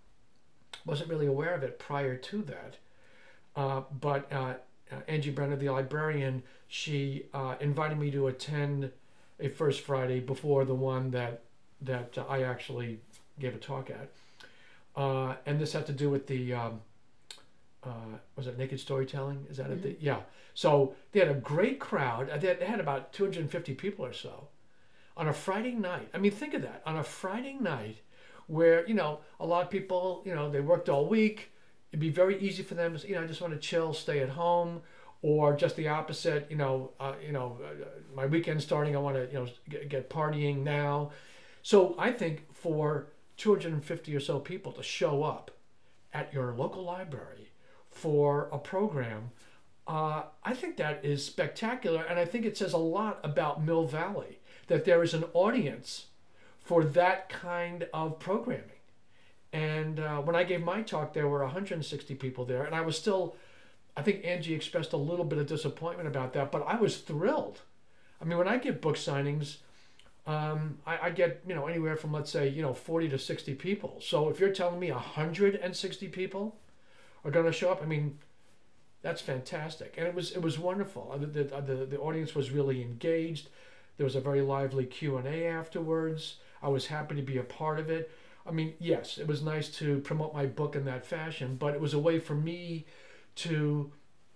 wasn't really aware of it prior to that. Uh, but uh, Angie Brenner, the librarian, she uh, invited me to attend a First Friday before the one that that uh, I actually gave a talk at. Uh, and this had to do with the, um, uh, was it Naked Storytelling? Is that mm-hmm. it? Yeah. So they had a great crowd. They had, they had about two hundred fifty people or so on a Friday night. I mean, think of that. On a Friday night where, you know, a lot of people, you know, they worked all week. It'd be very easy for them to, you know, I just want to chill, stay at home. Or just the opposite, you know, uh, you know, uh, my weekend's starting, I want to, you know, get, get partying now. So I think for two hundred fifty or so people to show up at your local library for a program, uh, I think that is spectacular. And I think it says a lot about Mill Valley, that there is an audience for that kind of programming. And uh, when I gave my talk, there were one hundred sixty people there, and I was still, I think Angie expressed a little bit of disappointment about that, but I was thrilled. I mean, when I give book signings, um, I, I get, you know, anywhere from, let's say, you know, forty to sixty people. So if you're telling me one hundred sixty people are going to show up, I mean, that's fantastic. And it was it was wonderful. The, the, the, the audience was really engaged. There was a very lively Q and A afterwards. I was happy to be a part of it. I mean, yes, it was nice to promote my book in that fashion, but it was a way for me to,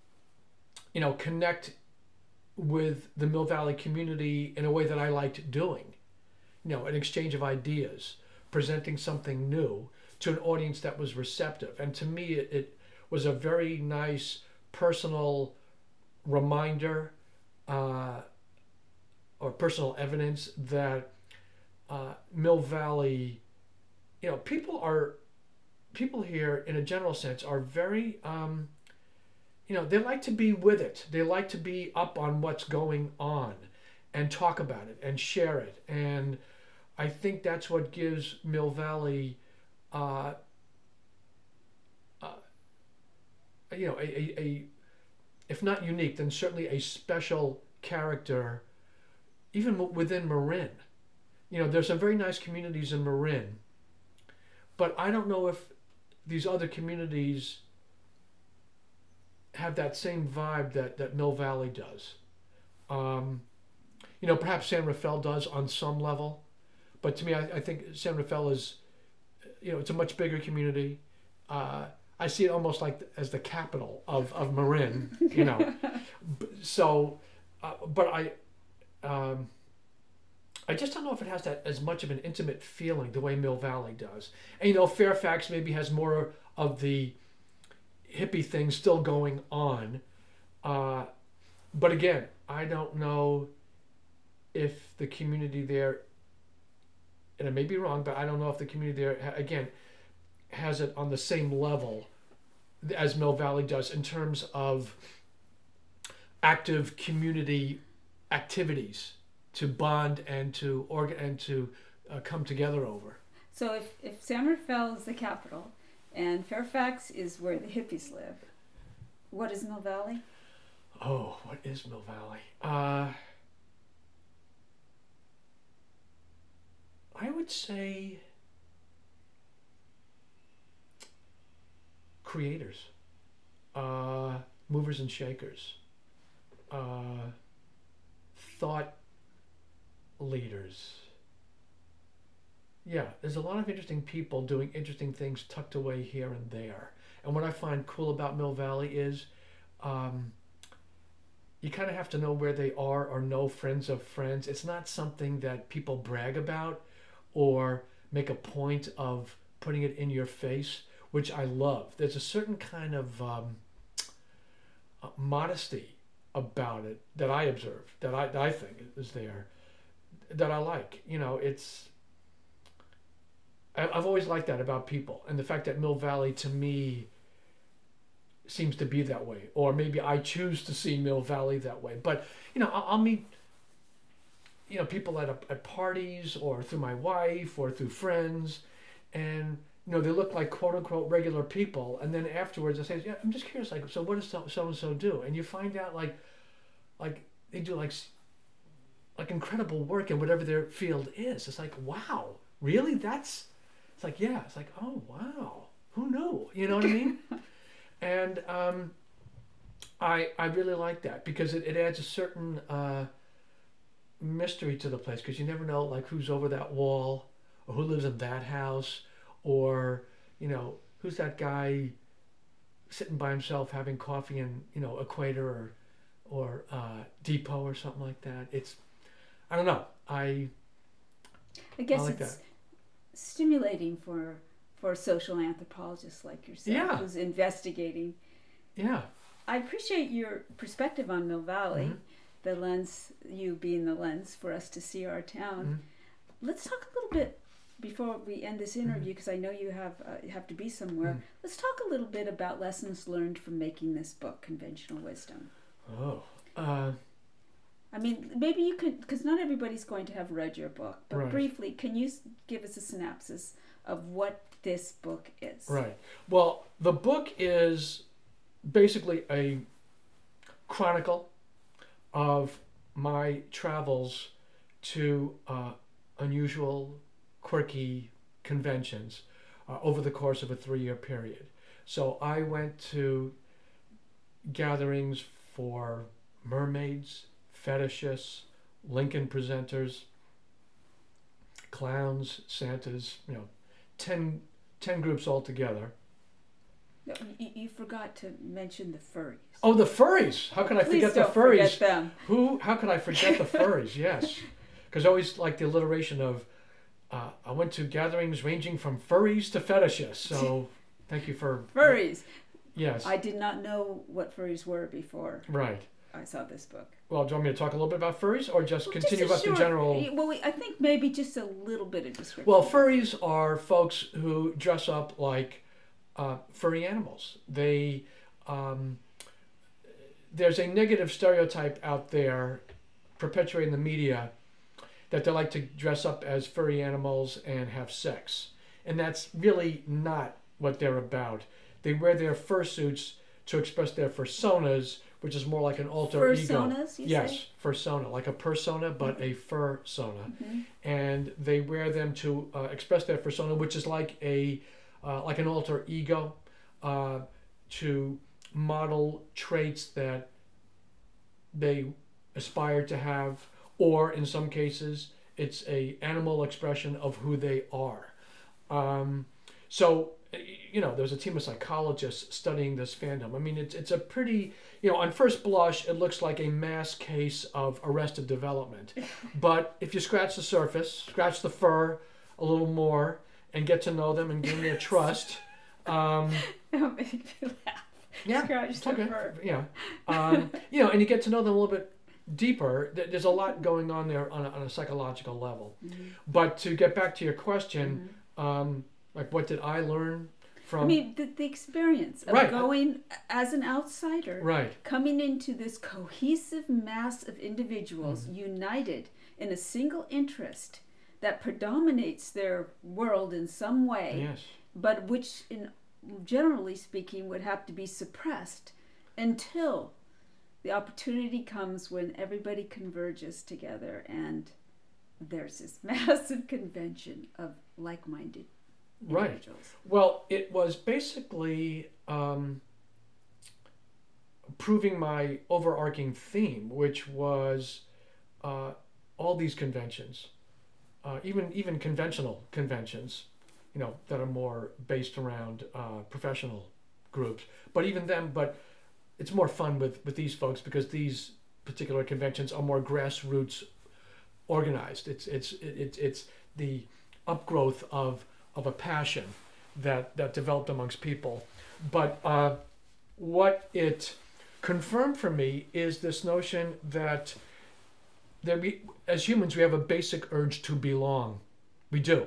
you know, connect with the Mill Valley community in a way that I liked doing. You know, an exchange of ideas, presenting something new to an audience that was receptive. And to me, it, it was a very nice personal reminder uh, or personal evidence that uh, Mill Valley, you know, people are, people here in a general sense are very, um, you know, they like to be with it. They like to be up on what's going on and talk about it and share it. And I think that's what gives Mill Valley, uh, uh, you know, a, a, a, if not unique, then certainly a special character, even within Marin. You know, there's some very nice communities in Marin, but I don't know if these other communities have that same vibe that, that Mill Valley does. Um, you know, perhaps San Rafael does on some level, but to me, I, I think San Rafael is, you know, it's a much bigger community. Uh, I see it almost like as the capital of, of Marin, you know. So, uh, but I, um, I just don't know if it has that as much of an intimate feeling the way Mill Valley does. And, you know, Fairfax maybe has more of the hippie thing still going on. Uh, but again, I don't know if the community there, and I may be wrong, but I don't know if the community there, again, has it on the same level as Mill Valley does in terms of active community activities to bond and to organ and to uh, come together over. So if, if San Rafael is the capital and Fairfax is where the hippies live, what is Mill Valley? Oh, what is Mill Valley? Uh, I would say creators, uh, movers and shakers, uh, thought leaders. Yeah, there's a lot of interesting people doing interesting things tucked away here and there. And what I find cool about Mill Valley is um, you kind of have to know where they are or know friends of friends. It's not something that people brag about or make a point of putting it in your face, which I love. There's a certain kind of um, uh, modesty about it that I observe, that I, that I think is there, that I like. You know, it's, I, I've always liked that about people. And the fact that Mill Valley, to me, seems to be that way. Or maybe I choose to see Mill Valley that way. But, you know, I'll, I'll meet, you know, people at, a, at parties or through my wife or through friends, and you know, they look like quote unquote regular people, and then afterwards I say, yeah, I'm just curious, like, so what does so so and so do? And you find out like, like they do like, like incredible work in whatever their field is. It's like, wow, really? That's, it's like, yeah, it's like, oh wow, who knew? You know what I mean? And um, I I really like that because it, it adds a certain uh, mystery to the place, because you never know like who's over that wall or who lives in that house. Or, you know, who's that guy sitting by himself having coffee in, you know, Equator or or uh, Depot or something like that. It's, I don't know. I I guess I like it's that. stimulating for for social anthropologists like yourself, Yeah. who's investigating. Yeah. I appreciate your perspective on Mill Valley, Mm-hmm. the lens, you being the lens for us to see our town. Mm-hmm. Let's talk a little bit before we end this interview, because I know you have uh, you have to be somewhere. Mm. Let's talk a little bit about lessons learned from making this book, Conventional Wisdom. Oh. Uh, I mean, maybe you could, because not everybody's going to have read your book, but Right. briefly, can you s- give us a synopsis of what this book is? right. Well, the book is basically a chronicle of my travels to uh, unusual, quirky conventions uh, over the course of a three-year period. So I went to gatherings for mermaids, fetishists, Lincoln presenters, clowns, Santas, you know, ten, ten groups altogether. No, You, you forgot to mention the furries. Oh, the furries! How can I Please forget the don't furries? forget them. Who? How could I forget the furries? Yes, because I always like the alliteration of uh, I went to gatherings ranging from furries to fetishists. So thank you for furries. Yes. I did not know what furries were before Right. I saw this book. Well, do you want me to talk a little bit about furries, or just Well, continue just about a short, the general? Well, we, I think maybe just a little bit of description. Well, furries are folks who dress up like uh, furry animals. They um, there's a negative stereotype out there perpetuating the media that they like to dress up as furry animals and have sex, and that's really not what they're about. They wear their fursuits to express their personas, which is more like an alter Fursonas, ego. you yes, say? fursona, like a persona, but a fursona. Mm-hmm. And they wear them to uh, express their persona, which is like a uh, like an alter ego, uh, to model traits that they aspire to have, or in some cases, it's a animal expression of who they are. Um, so. You know, there's a team of psychologists studying this fandom. I mean, it's it's a pretty, you know, on first blush, it looks like a mass case of arrested development. But if you scratch the surface, scratch the fur a little more, and get to know them and gain their trust. Um, Don't make me laugh. Yeah, Scratch the okay. fur. Yeah, um, you know, and you get to know them a little bit deeper. There's a lot going on there on a, on a psychological level. Mm-hmm. But to get back to your question. Mm-hmm. um, Like, what did I learn from... I mean, the, the experience of right. going as an outsider, right. coming into this cohesive mass of individuals mm-hmm. united in a single interest that predominates their world in some way, yes. but which, in generally speaking, would have to be suppressed until the opportunity comes when everybody converges together and there's this massive convention of like-minded right. Well, it was basically um, proving my overarching theme, which was uh, all these conventions, uh, even even conventional conventions, you know, that are more based around uh, professional groups. But even them, but it's more fun with, with these folks because these particular conventions are more grassroots organized. It's it's it's it's the upgrowth of of a passion that, that developed amongst people. But uh, what it confirmed for me is this notion that there we, as humans, we have a basic urge to belong. We do.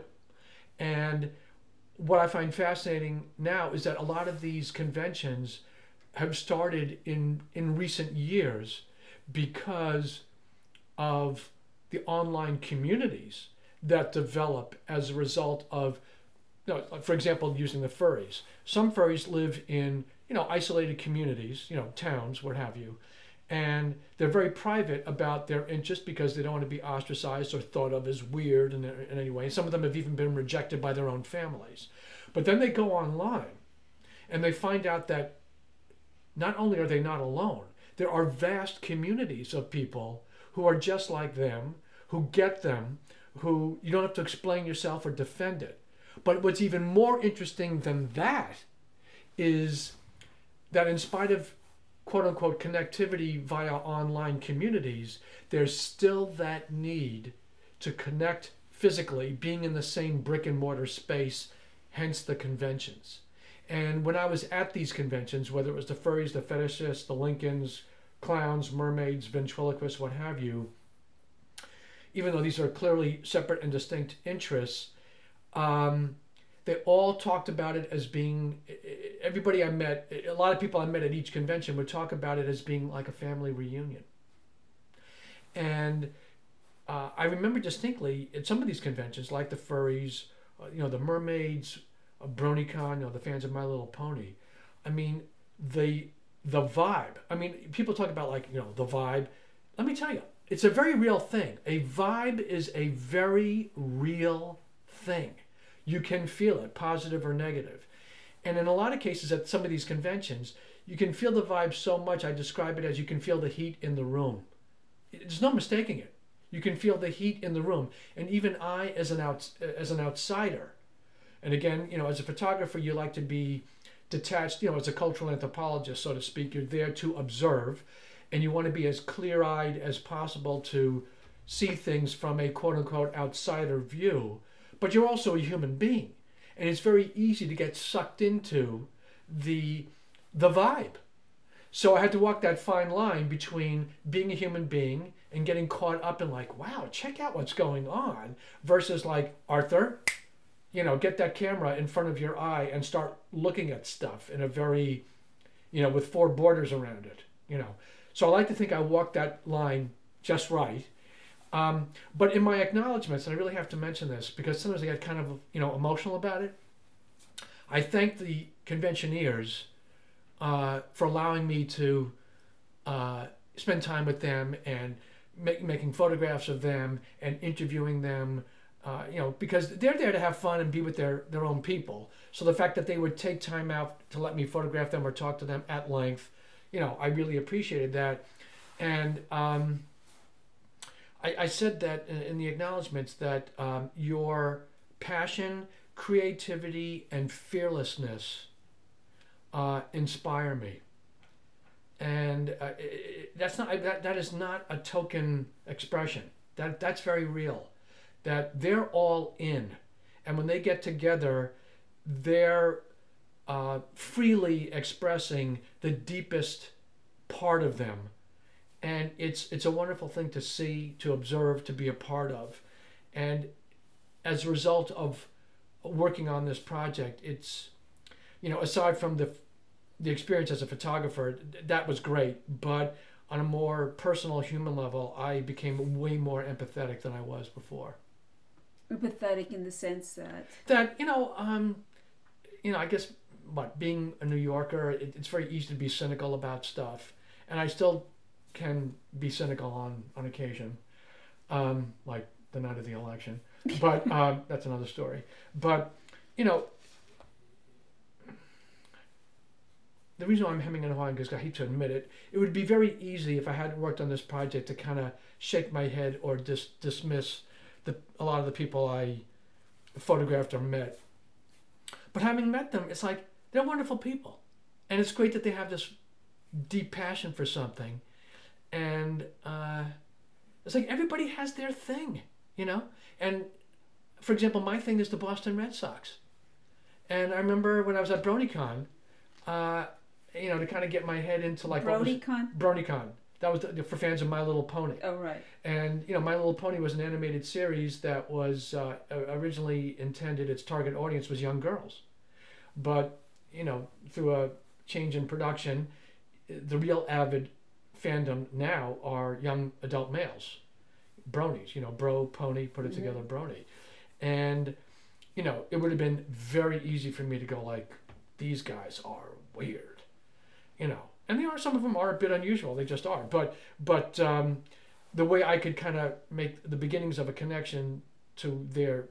And what I find fascinating now is that a lot of these conventions have started in, in recent years because of the online communities that develop as a result of, you know, for example, using the furries. Some furries live in, you know, isolated communities, you know, towns, what have you, and they're very private about their interest because they don't want to be ostracized or thought of as weird in, in any way. Some of them have even been rejected by their own families. But then they go online and they find out that not only are they not alone, there are vast communities of people who are just like them, who get them, who you don't have to explain yourself or defend it. But what's even more interesting than that is that in spite of quote-unquote connectivity via online communities, there's still that need to connect physically, being in the same brick and mortar space, hence the conventions. And when I was at these conventions, whether it was the furries, the fetishists, the Lincolns, clowns, mermaids, ventriloquists, what have you, even though these are clearly separate and distinct interests, um, they all talked about it as being, everybody I met, a lot of people I met at each convention would talk about it as being like a family reunion. And uh, I remember distinctly at some of these conventions, like the furries, uh, you know, the mermaids, uh, BronyCon, you know, the fans of My Little Pony. I mean, the the vibe. I mean, people talk about like, you know, the vibe. Let me tell you, it's a very real thing. A vibe is a very real thing. You can feel it, positive or negative. And in a lot of cases at some of these conventions, you can feel the vibe so much, I describe it as you can feel the heat in the room. There's no mistaking it. You can feel the heat in the room. And even I, as an out, as an outsider, and again, you know, as a photographer, you like to be detached, you know, as a cultural anthropologist, so to speak, you're there to observe, and you want to be as clear-eyed as possible to see things from a quote-unquote outsider view. but you're also a human being, and it's very easy to get sucked into the the vibe. So I had to walk that fine line between being a human being and getting caught up in like, wow, check out what's going on, versus like, Arthur, you know, get that camera in front of your eye and start looking at stuff in a very, you know, with four borders around it, you know. So I like to think I walked that line just right. Um, but in my acknowledgments, and I really have to mention this because sometimes I get kind of, you know, emotional about it, I thank the conventioneers uh, for allowing me to uh, spend time with them and make, making photographs of them and interviewing them, uh, you know, because they're there to have fun and be with their, their own people. So the fact that they would take time out to let me photograph them or talk to them at length, you know, I really appreciated that. And um, I, I said that in, in the acknowledgments that um, your passion, creativity, and fearlessness uh, inspire me. And uh, it, that's not that, that is not a token expression. That that's very real. That they're all in, and when they get together, they're uh, freely expressing the deepest part of them, and it's it's a wonderful thing to see, to observe, to be a part of. And as a result of working on this project, it's, you know, aside from the the experience as a photographer, that was great, but on a more personal human level, I became way more empathetic than I was before. Empathetic in the sense that that you know um you know I guess what being a New Yorker, it, it's very easy to be cynical about stuff, and I still can be cynical on on occasion, um like the night of the election, but um that's another story. But you know, the reason why I'm hemming and hawing, because I hate to admit it, it would be very easy if I hadn't worked on this project to kind of shake my head or dis- dismiss the, a lot of the people I photographed or met. But having met them, it's like they're wonderful people. And it's great that they have this deep passion for something. And uh, it's like everybody has their thing, you know? And for example, my thing is the Boston Red Sox. And I remember when I was at BronyCon, uh, you know, to kind of get my head into like BronyCon? BronyCon. That was the, for fans of My Little Pony. Oh, right. And, you know, My Little Pony was an animated series that was uh, originally intended, its target audience was young girls. But, you know, through a change in production, the real avid fandom now are young adult males. Bronies, you know, bro, pony, put it mm-hmm. together, brony. And, you know, it would have been very easy for me to go like, these guys are weird, you know. And they are, some of them are a bit unusual, they just are. But but um, the way I could kind of make the beginnings of a connection to their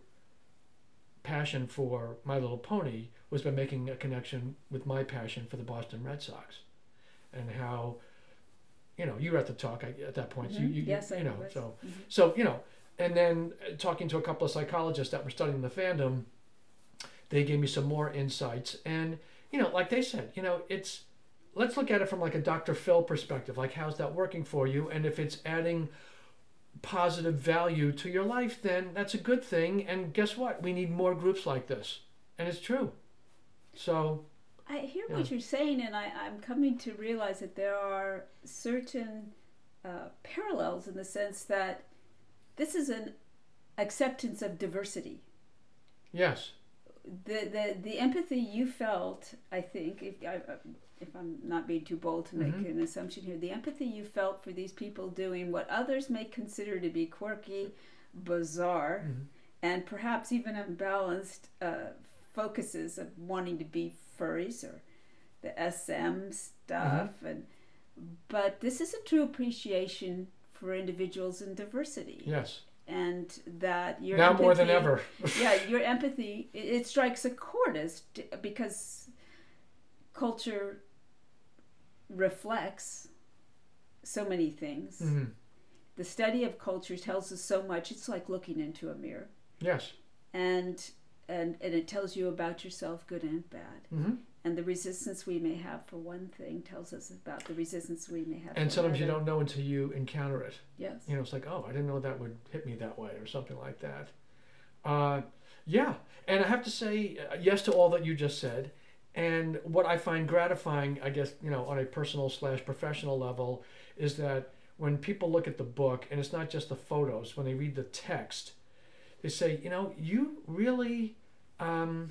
passion for My Little Pony was by making a connection with my passion for the Boston Red Sox. And how, you know, you were at the talk at that point. Mm-hmm. So you, you, yes, you I know, was. so, mm-hmm. so, you know, and then talking to a couple of psychologists that were studying the fandom, they gave me some more insights. And, you know, like they said, you know, it's, let's look at it from like a Doctor Phil perspective. Like, how's that working for you? And if it's adding positive value to your life, then that's a good thing. And guess what? We need more groups like this. And it's true. So I hear yeah. what you're saying, and I, I'm coming to realize that there are certain uh, parallels in the sense that this is an acceptance of diversity. Yes. The the the empathy you felt, I think, if I, if I'm not being too bold to make mm-hmm. an assumption here, the empathy you felt for these people doing what others may consider to be quirky, bizarre, mm-hmm. and perhaps even unbalanced uh, focuses of wanting to be furries or the S M stuff, mm-hmm. and but this is a true appreciation for individuals in diversity. Yes. And that your now empathy, more than ever. yeah, your empathy, it, it strikes a chord as because culture reflects so many things. Mm-hmm. The study of culture tells us so much. It's like looking into a mirror. Yes. And and and it tells you about yourself, good and bad. Mm-hmm. And the resistance we may have for one thing tells us about the resistance we may have and for sometimes another. you don't know until you encounter it. Yes. You know, it's like, oh, I didn't know that would hit me that way or something like that. Uh, Yeah, and I have to say uh, yes to all that you just said. And what I find gratifying, I guess, you know, on a personal slash professional level, is that when people look at the book, and it's not just the photos, when they read the text, they say, you know, you really um,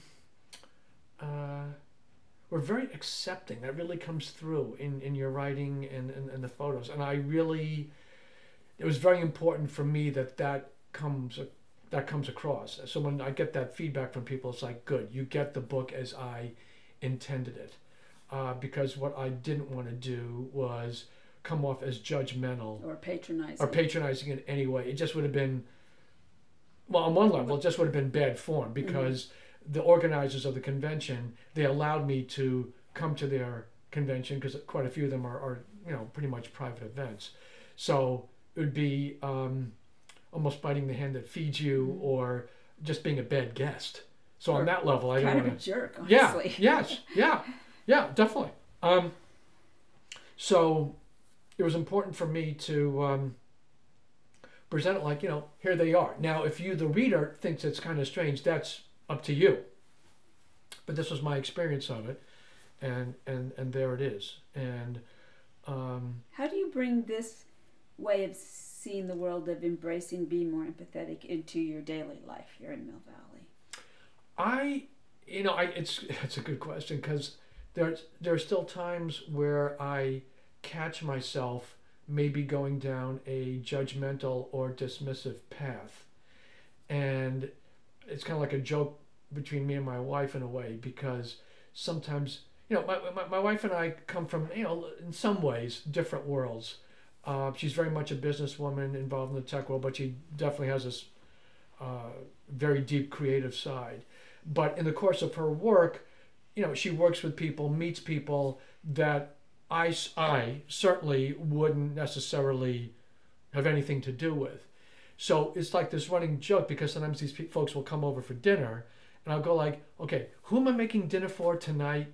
uh, were very accepting. That really comes through in, in your writing and, and, and the photos. And I really, it was very important for me that that comes that comes across. So when I get that feedback from people, it's like, good, you get the book as I intended it. Uh, because what I didn't want to do was come off as judgmental or patronizing or patronizing in any way. It just would have been, well, on one level, it just would have been bad form, because mm-hmm. the organizers of the convention, they allowed me to come to their convention, because quite a few of them are, are, you know, pretty much private events. So it would be um, almost biting the hand that feeds you, mm-hmm. or just being a bad guest. So or on that level, I don't want to. Kind of a jerk, honestly. Yeah. Yes. Yeah. Yeah. Definitely. Um, so it was important for me to um, present it like, you know, here they are. Now, if you, the reader, thinks it's kind of strange, that's up to you. But this was my experience of it, and and and there it is. And um, how do you bring this way of seeing the world, of embracing being more empathetic, into your daily life here in Mill Valley? I, you know, I it's it's a good question, because there's there are still times where I catch myself maybe going down a judgmental or dismissive path, and it's kind of like a joke between me and my wife in a way, because sometimes, you know, my my, my wife and I come from, you know, in some ways different worlds. Uh, she's very much a businesswoman involved in the tech world, but she definitely has this uh, very deep creative side. But in the course of her work, you know, she works with people, meets people that I, I certainly wouldn't necessarily have anything to do with. So it's like this running joke, because sometimes these pe- folks will come over for dinner, and I'll go like, okay, who am I making dinner for tonight?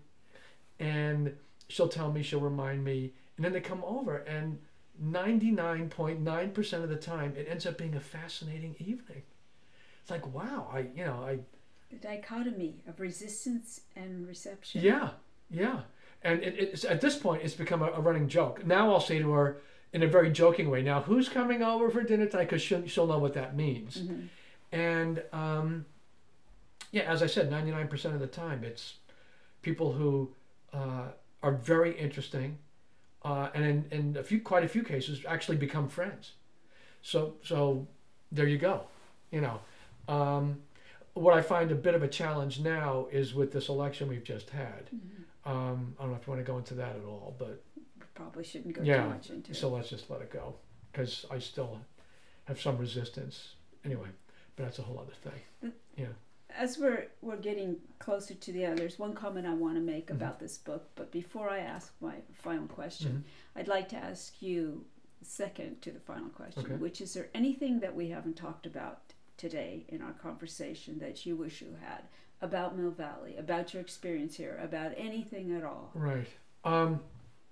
And she'll tell me, she'll remind me, and then they come over, and ninety-nine point nine percent of the time, it ends up being a fascinating evening. It's like, wow, I, you know, I... The dichotomy of resistance and reception. Yeah, yeah. And it, it's, at this point, it's become a, a running joke. Now I'll say to her in a very joking way, now, who's coming over for dinner tonight? Because she'll, she'll know what that means. Mm-hmm. And, um, yeah, as I said, ninety-nine percent of the time, it's people who uh, are very interesting, uh, and in, in a few, quite a few cases, actually become friends. So, so there you go. You know, um, what I find a bit of a challenge now is with this election we've just had. Mm-hmm. Um, I don't know if you want to go into that at all, but we probably shouldn't go yeah, too much into so it. let's just let it go, because I still have some resistance. Anyway, but that's a whole other thing. But yeah. As we're we're getting closer to the end, there's one comment I want to make mm-hmm. about this book. But before I ask my final question, mm-hmm. I'd like to ask you second to the final question, okay. which is there anything that we haven't talked about today in our conversation that you wish you had about Mill Valley, about your experience here, about anything at all? Right. Um,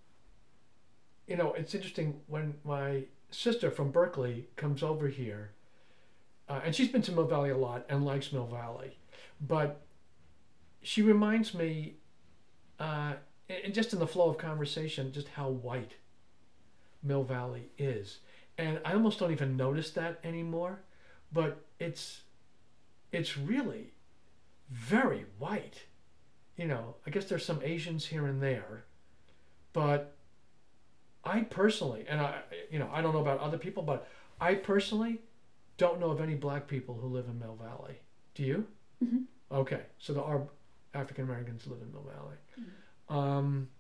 you know, it's interesting when my sister from Berkeley comes over here, uh, and she's been to Mill Valley a lot and likes Mill Valley, but she reminds me, uh, and just in the flow of conversation, just how white Mill Valley is. And I almost don't even notice that anymore, but it's it's really very white. You know, I guess there's some Asians here and there, but I personally, and I, you know, I don't know about other people, but I personally don't know of any black people who live in Mill Valley. Do you? Mm-hmm. Okay, so there are African Americans who live in Mill Valley. Mm-hmm. Um,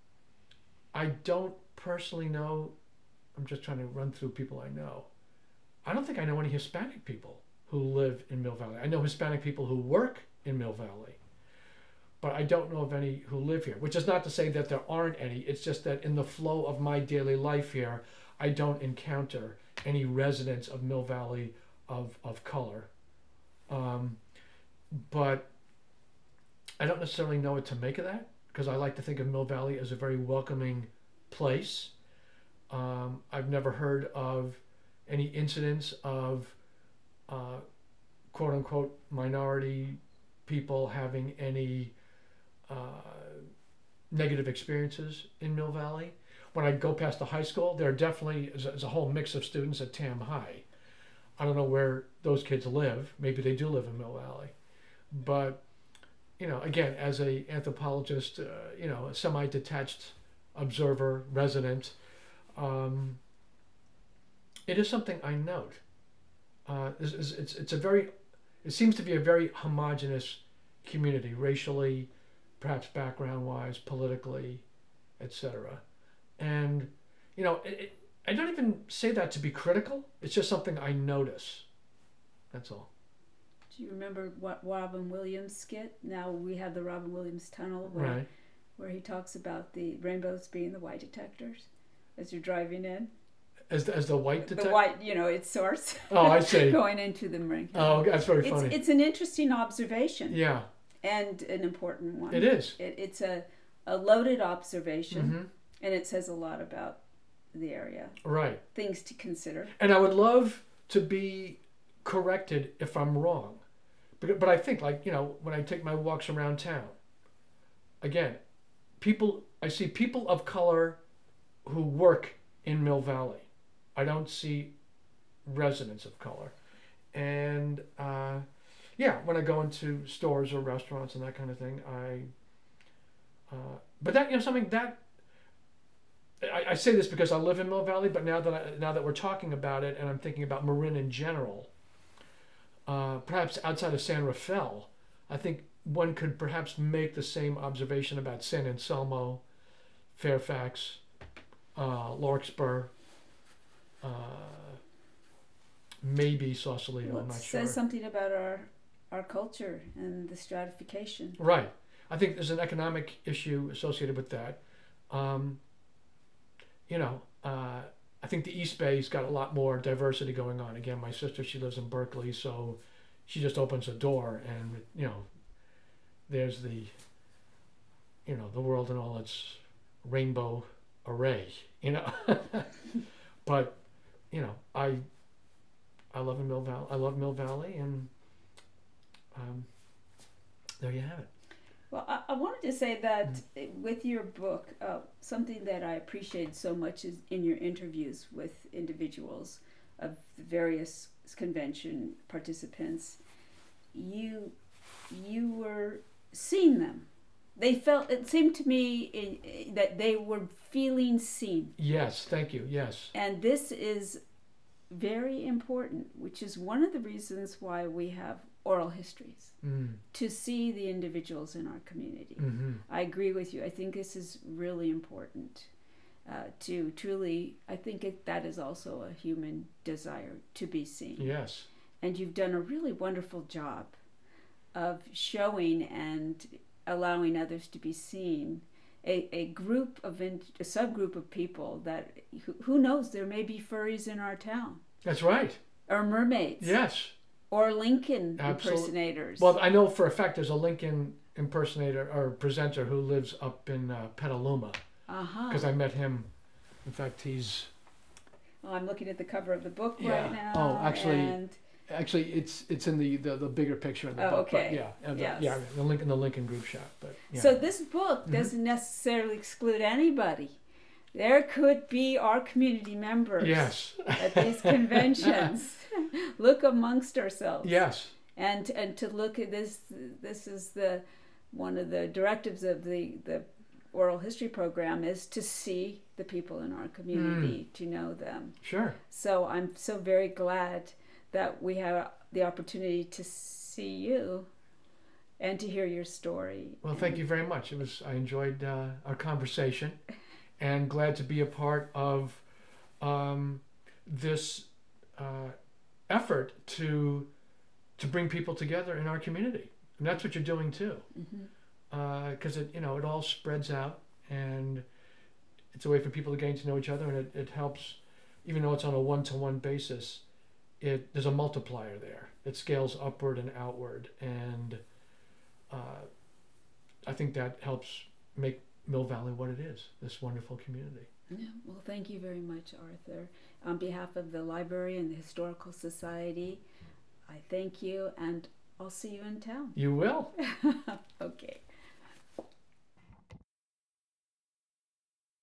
I don't personally know. I'm just trying to run through people I know. I don't think I know any Hispanic people who live in Mill Valley. I know Hispanic people who work in Mill Valley, but I don't know of any who live here, which is not to say that there aren't any. It's just that in the flow of my daily life here, I don't encounter any residents of Mill Valley of, of color. Um, but I don't necessarily know what to make of that, because I like to think of Mill Valley as a very welcoming place. Um, I've never heard of any incidents of uh, quote unquote minority people having any uh, negative experiences in Mill Valley. When I go past the high school, there definitely is a, is a whole mix of students at Tam High. I don't know where those kids live. Maybe they do live in Mill Valley. But, you know, again, as a anthropologist, uh, you know, a semi-detached observer, resident, um, it is something I note. Uh, it's, it's, it's a very, it seems to be a very homogenous community, racially, perhaps background-wise, politically, et cetera. And, you know, it, it, I don't even say that to be critical. It's just something I notice. That's all. Do you remember what Robin Williams skit? Now we have the Robin Williams tunnel where, Right. where he talks about the rainbows being the white detectors as you're driving in. As the, as the white detector? The white, you know, its source. Oh, I see. Going into the ring. Oh, that's very it's, funny. It's an interesting observation. Yeah. And an important one. It is. It, it's a, a loaded observation, Mm-hmm. and it says a lot about the area. Right. Things to consider. And I would love to be corrected if I'm wrong. But, but I think, like, you know, when I take my walks around town, again, people, I see people of color who work in Mill Valley. I don't see residents of color. And, uh, yeah, when I go into stores or restaurants and that kind of thing, I, uh, but that, you know, something that, I, I say this because I live in Mill Valley, but now that I, now that we're talking about it and I'm thinking about Marin in general, uh, perhaps outside of San Rafael, I think one could perhaps make the same observation about San Anselmo, Fairfax, uh, Larkspur, uh, maybe Sausalito, Well, I'm it not says sure. something about our our culture and the stratification. Right. I think there's an economic issue associated with that. Um, you know, uh, I think the East Bay's got a lot more diversity going on. Again, my sister, she lives in Berkeley, so she just opens a door and, you know, there's the, you know, the world in all its rainbow array, you know. But, you know, I I love in Mill Valley. I love Mill Valley, and um, there you have it. Well, I, I wanted to say that mm. with your book, uh, something that I appreciated so much is in your interviews with individuals of the various convention participants, you you were seeing them. They felt, it seemed to me in, that they were feeling seen. Yes, thank you, yes. And this is very important, which is one of the reasons why we have oral histories, mm. to see the individuals in our community. Mm-hmm. I agree with you. I think this is really important uh, to truly, I think it, that is also a human desire to be seen. Yes. And you've done a really wonderful job of showing and allowing others to be seen. A, a group of, in, a subgroup of people that, who, who knows, there may be furries in our town. That's right. Or mermaids. Yes. Or Lincoln Absolutely. impersonators. Well, I know for a fact there's a Lincoln impersonator or presenter who lives up in uh, Petaluma. Uh-huh. Because I met him. In fact, he's... Oh, I'm looking at the cover of the book Yeah. right now. Oh, actually, and actually, it's it's in the, the, the bigger picture in the Oh, book. okay. But yeah, and the, Yes. yeah, the Lincoln the Lincoln group shot. But yeah. So this book Mm-hmm. doesn't necessarily exclude anybody. There could be our community members Yes. at these conventions. Look amongst ourselves. Yes. And and to look at this, this is the one of the directives of the, the oral history program is to see the people in our community, mm. to know them. Sure. So I'm so very glad that we have the opportunity to see you and to hear your story. Well, and thank you very much. It was I enjoyed uh, our conversation, and glad to be a part of um, this uh, effort to to bring people together in our community. And that's what you're doing too, because mm-hmm. uh, it you know it all spreads out, and it's a way for people to get to know each other, and it, it helps, even though it's on a one-to-one basis. It there's a multiplier there. It scales upward and outward, and uh, I think that helps make Mill Valley what it is, this wonderful community. Yeah, well, thank you very much, Arthur. On behalf of the library and the Historical Society, I thank you, and I'll see you in town. You will. Okay.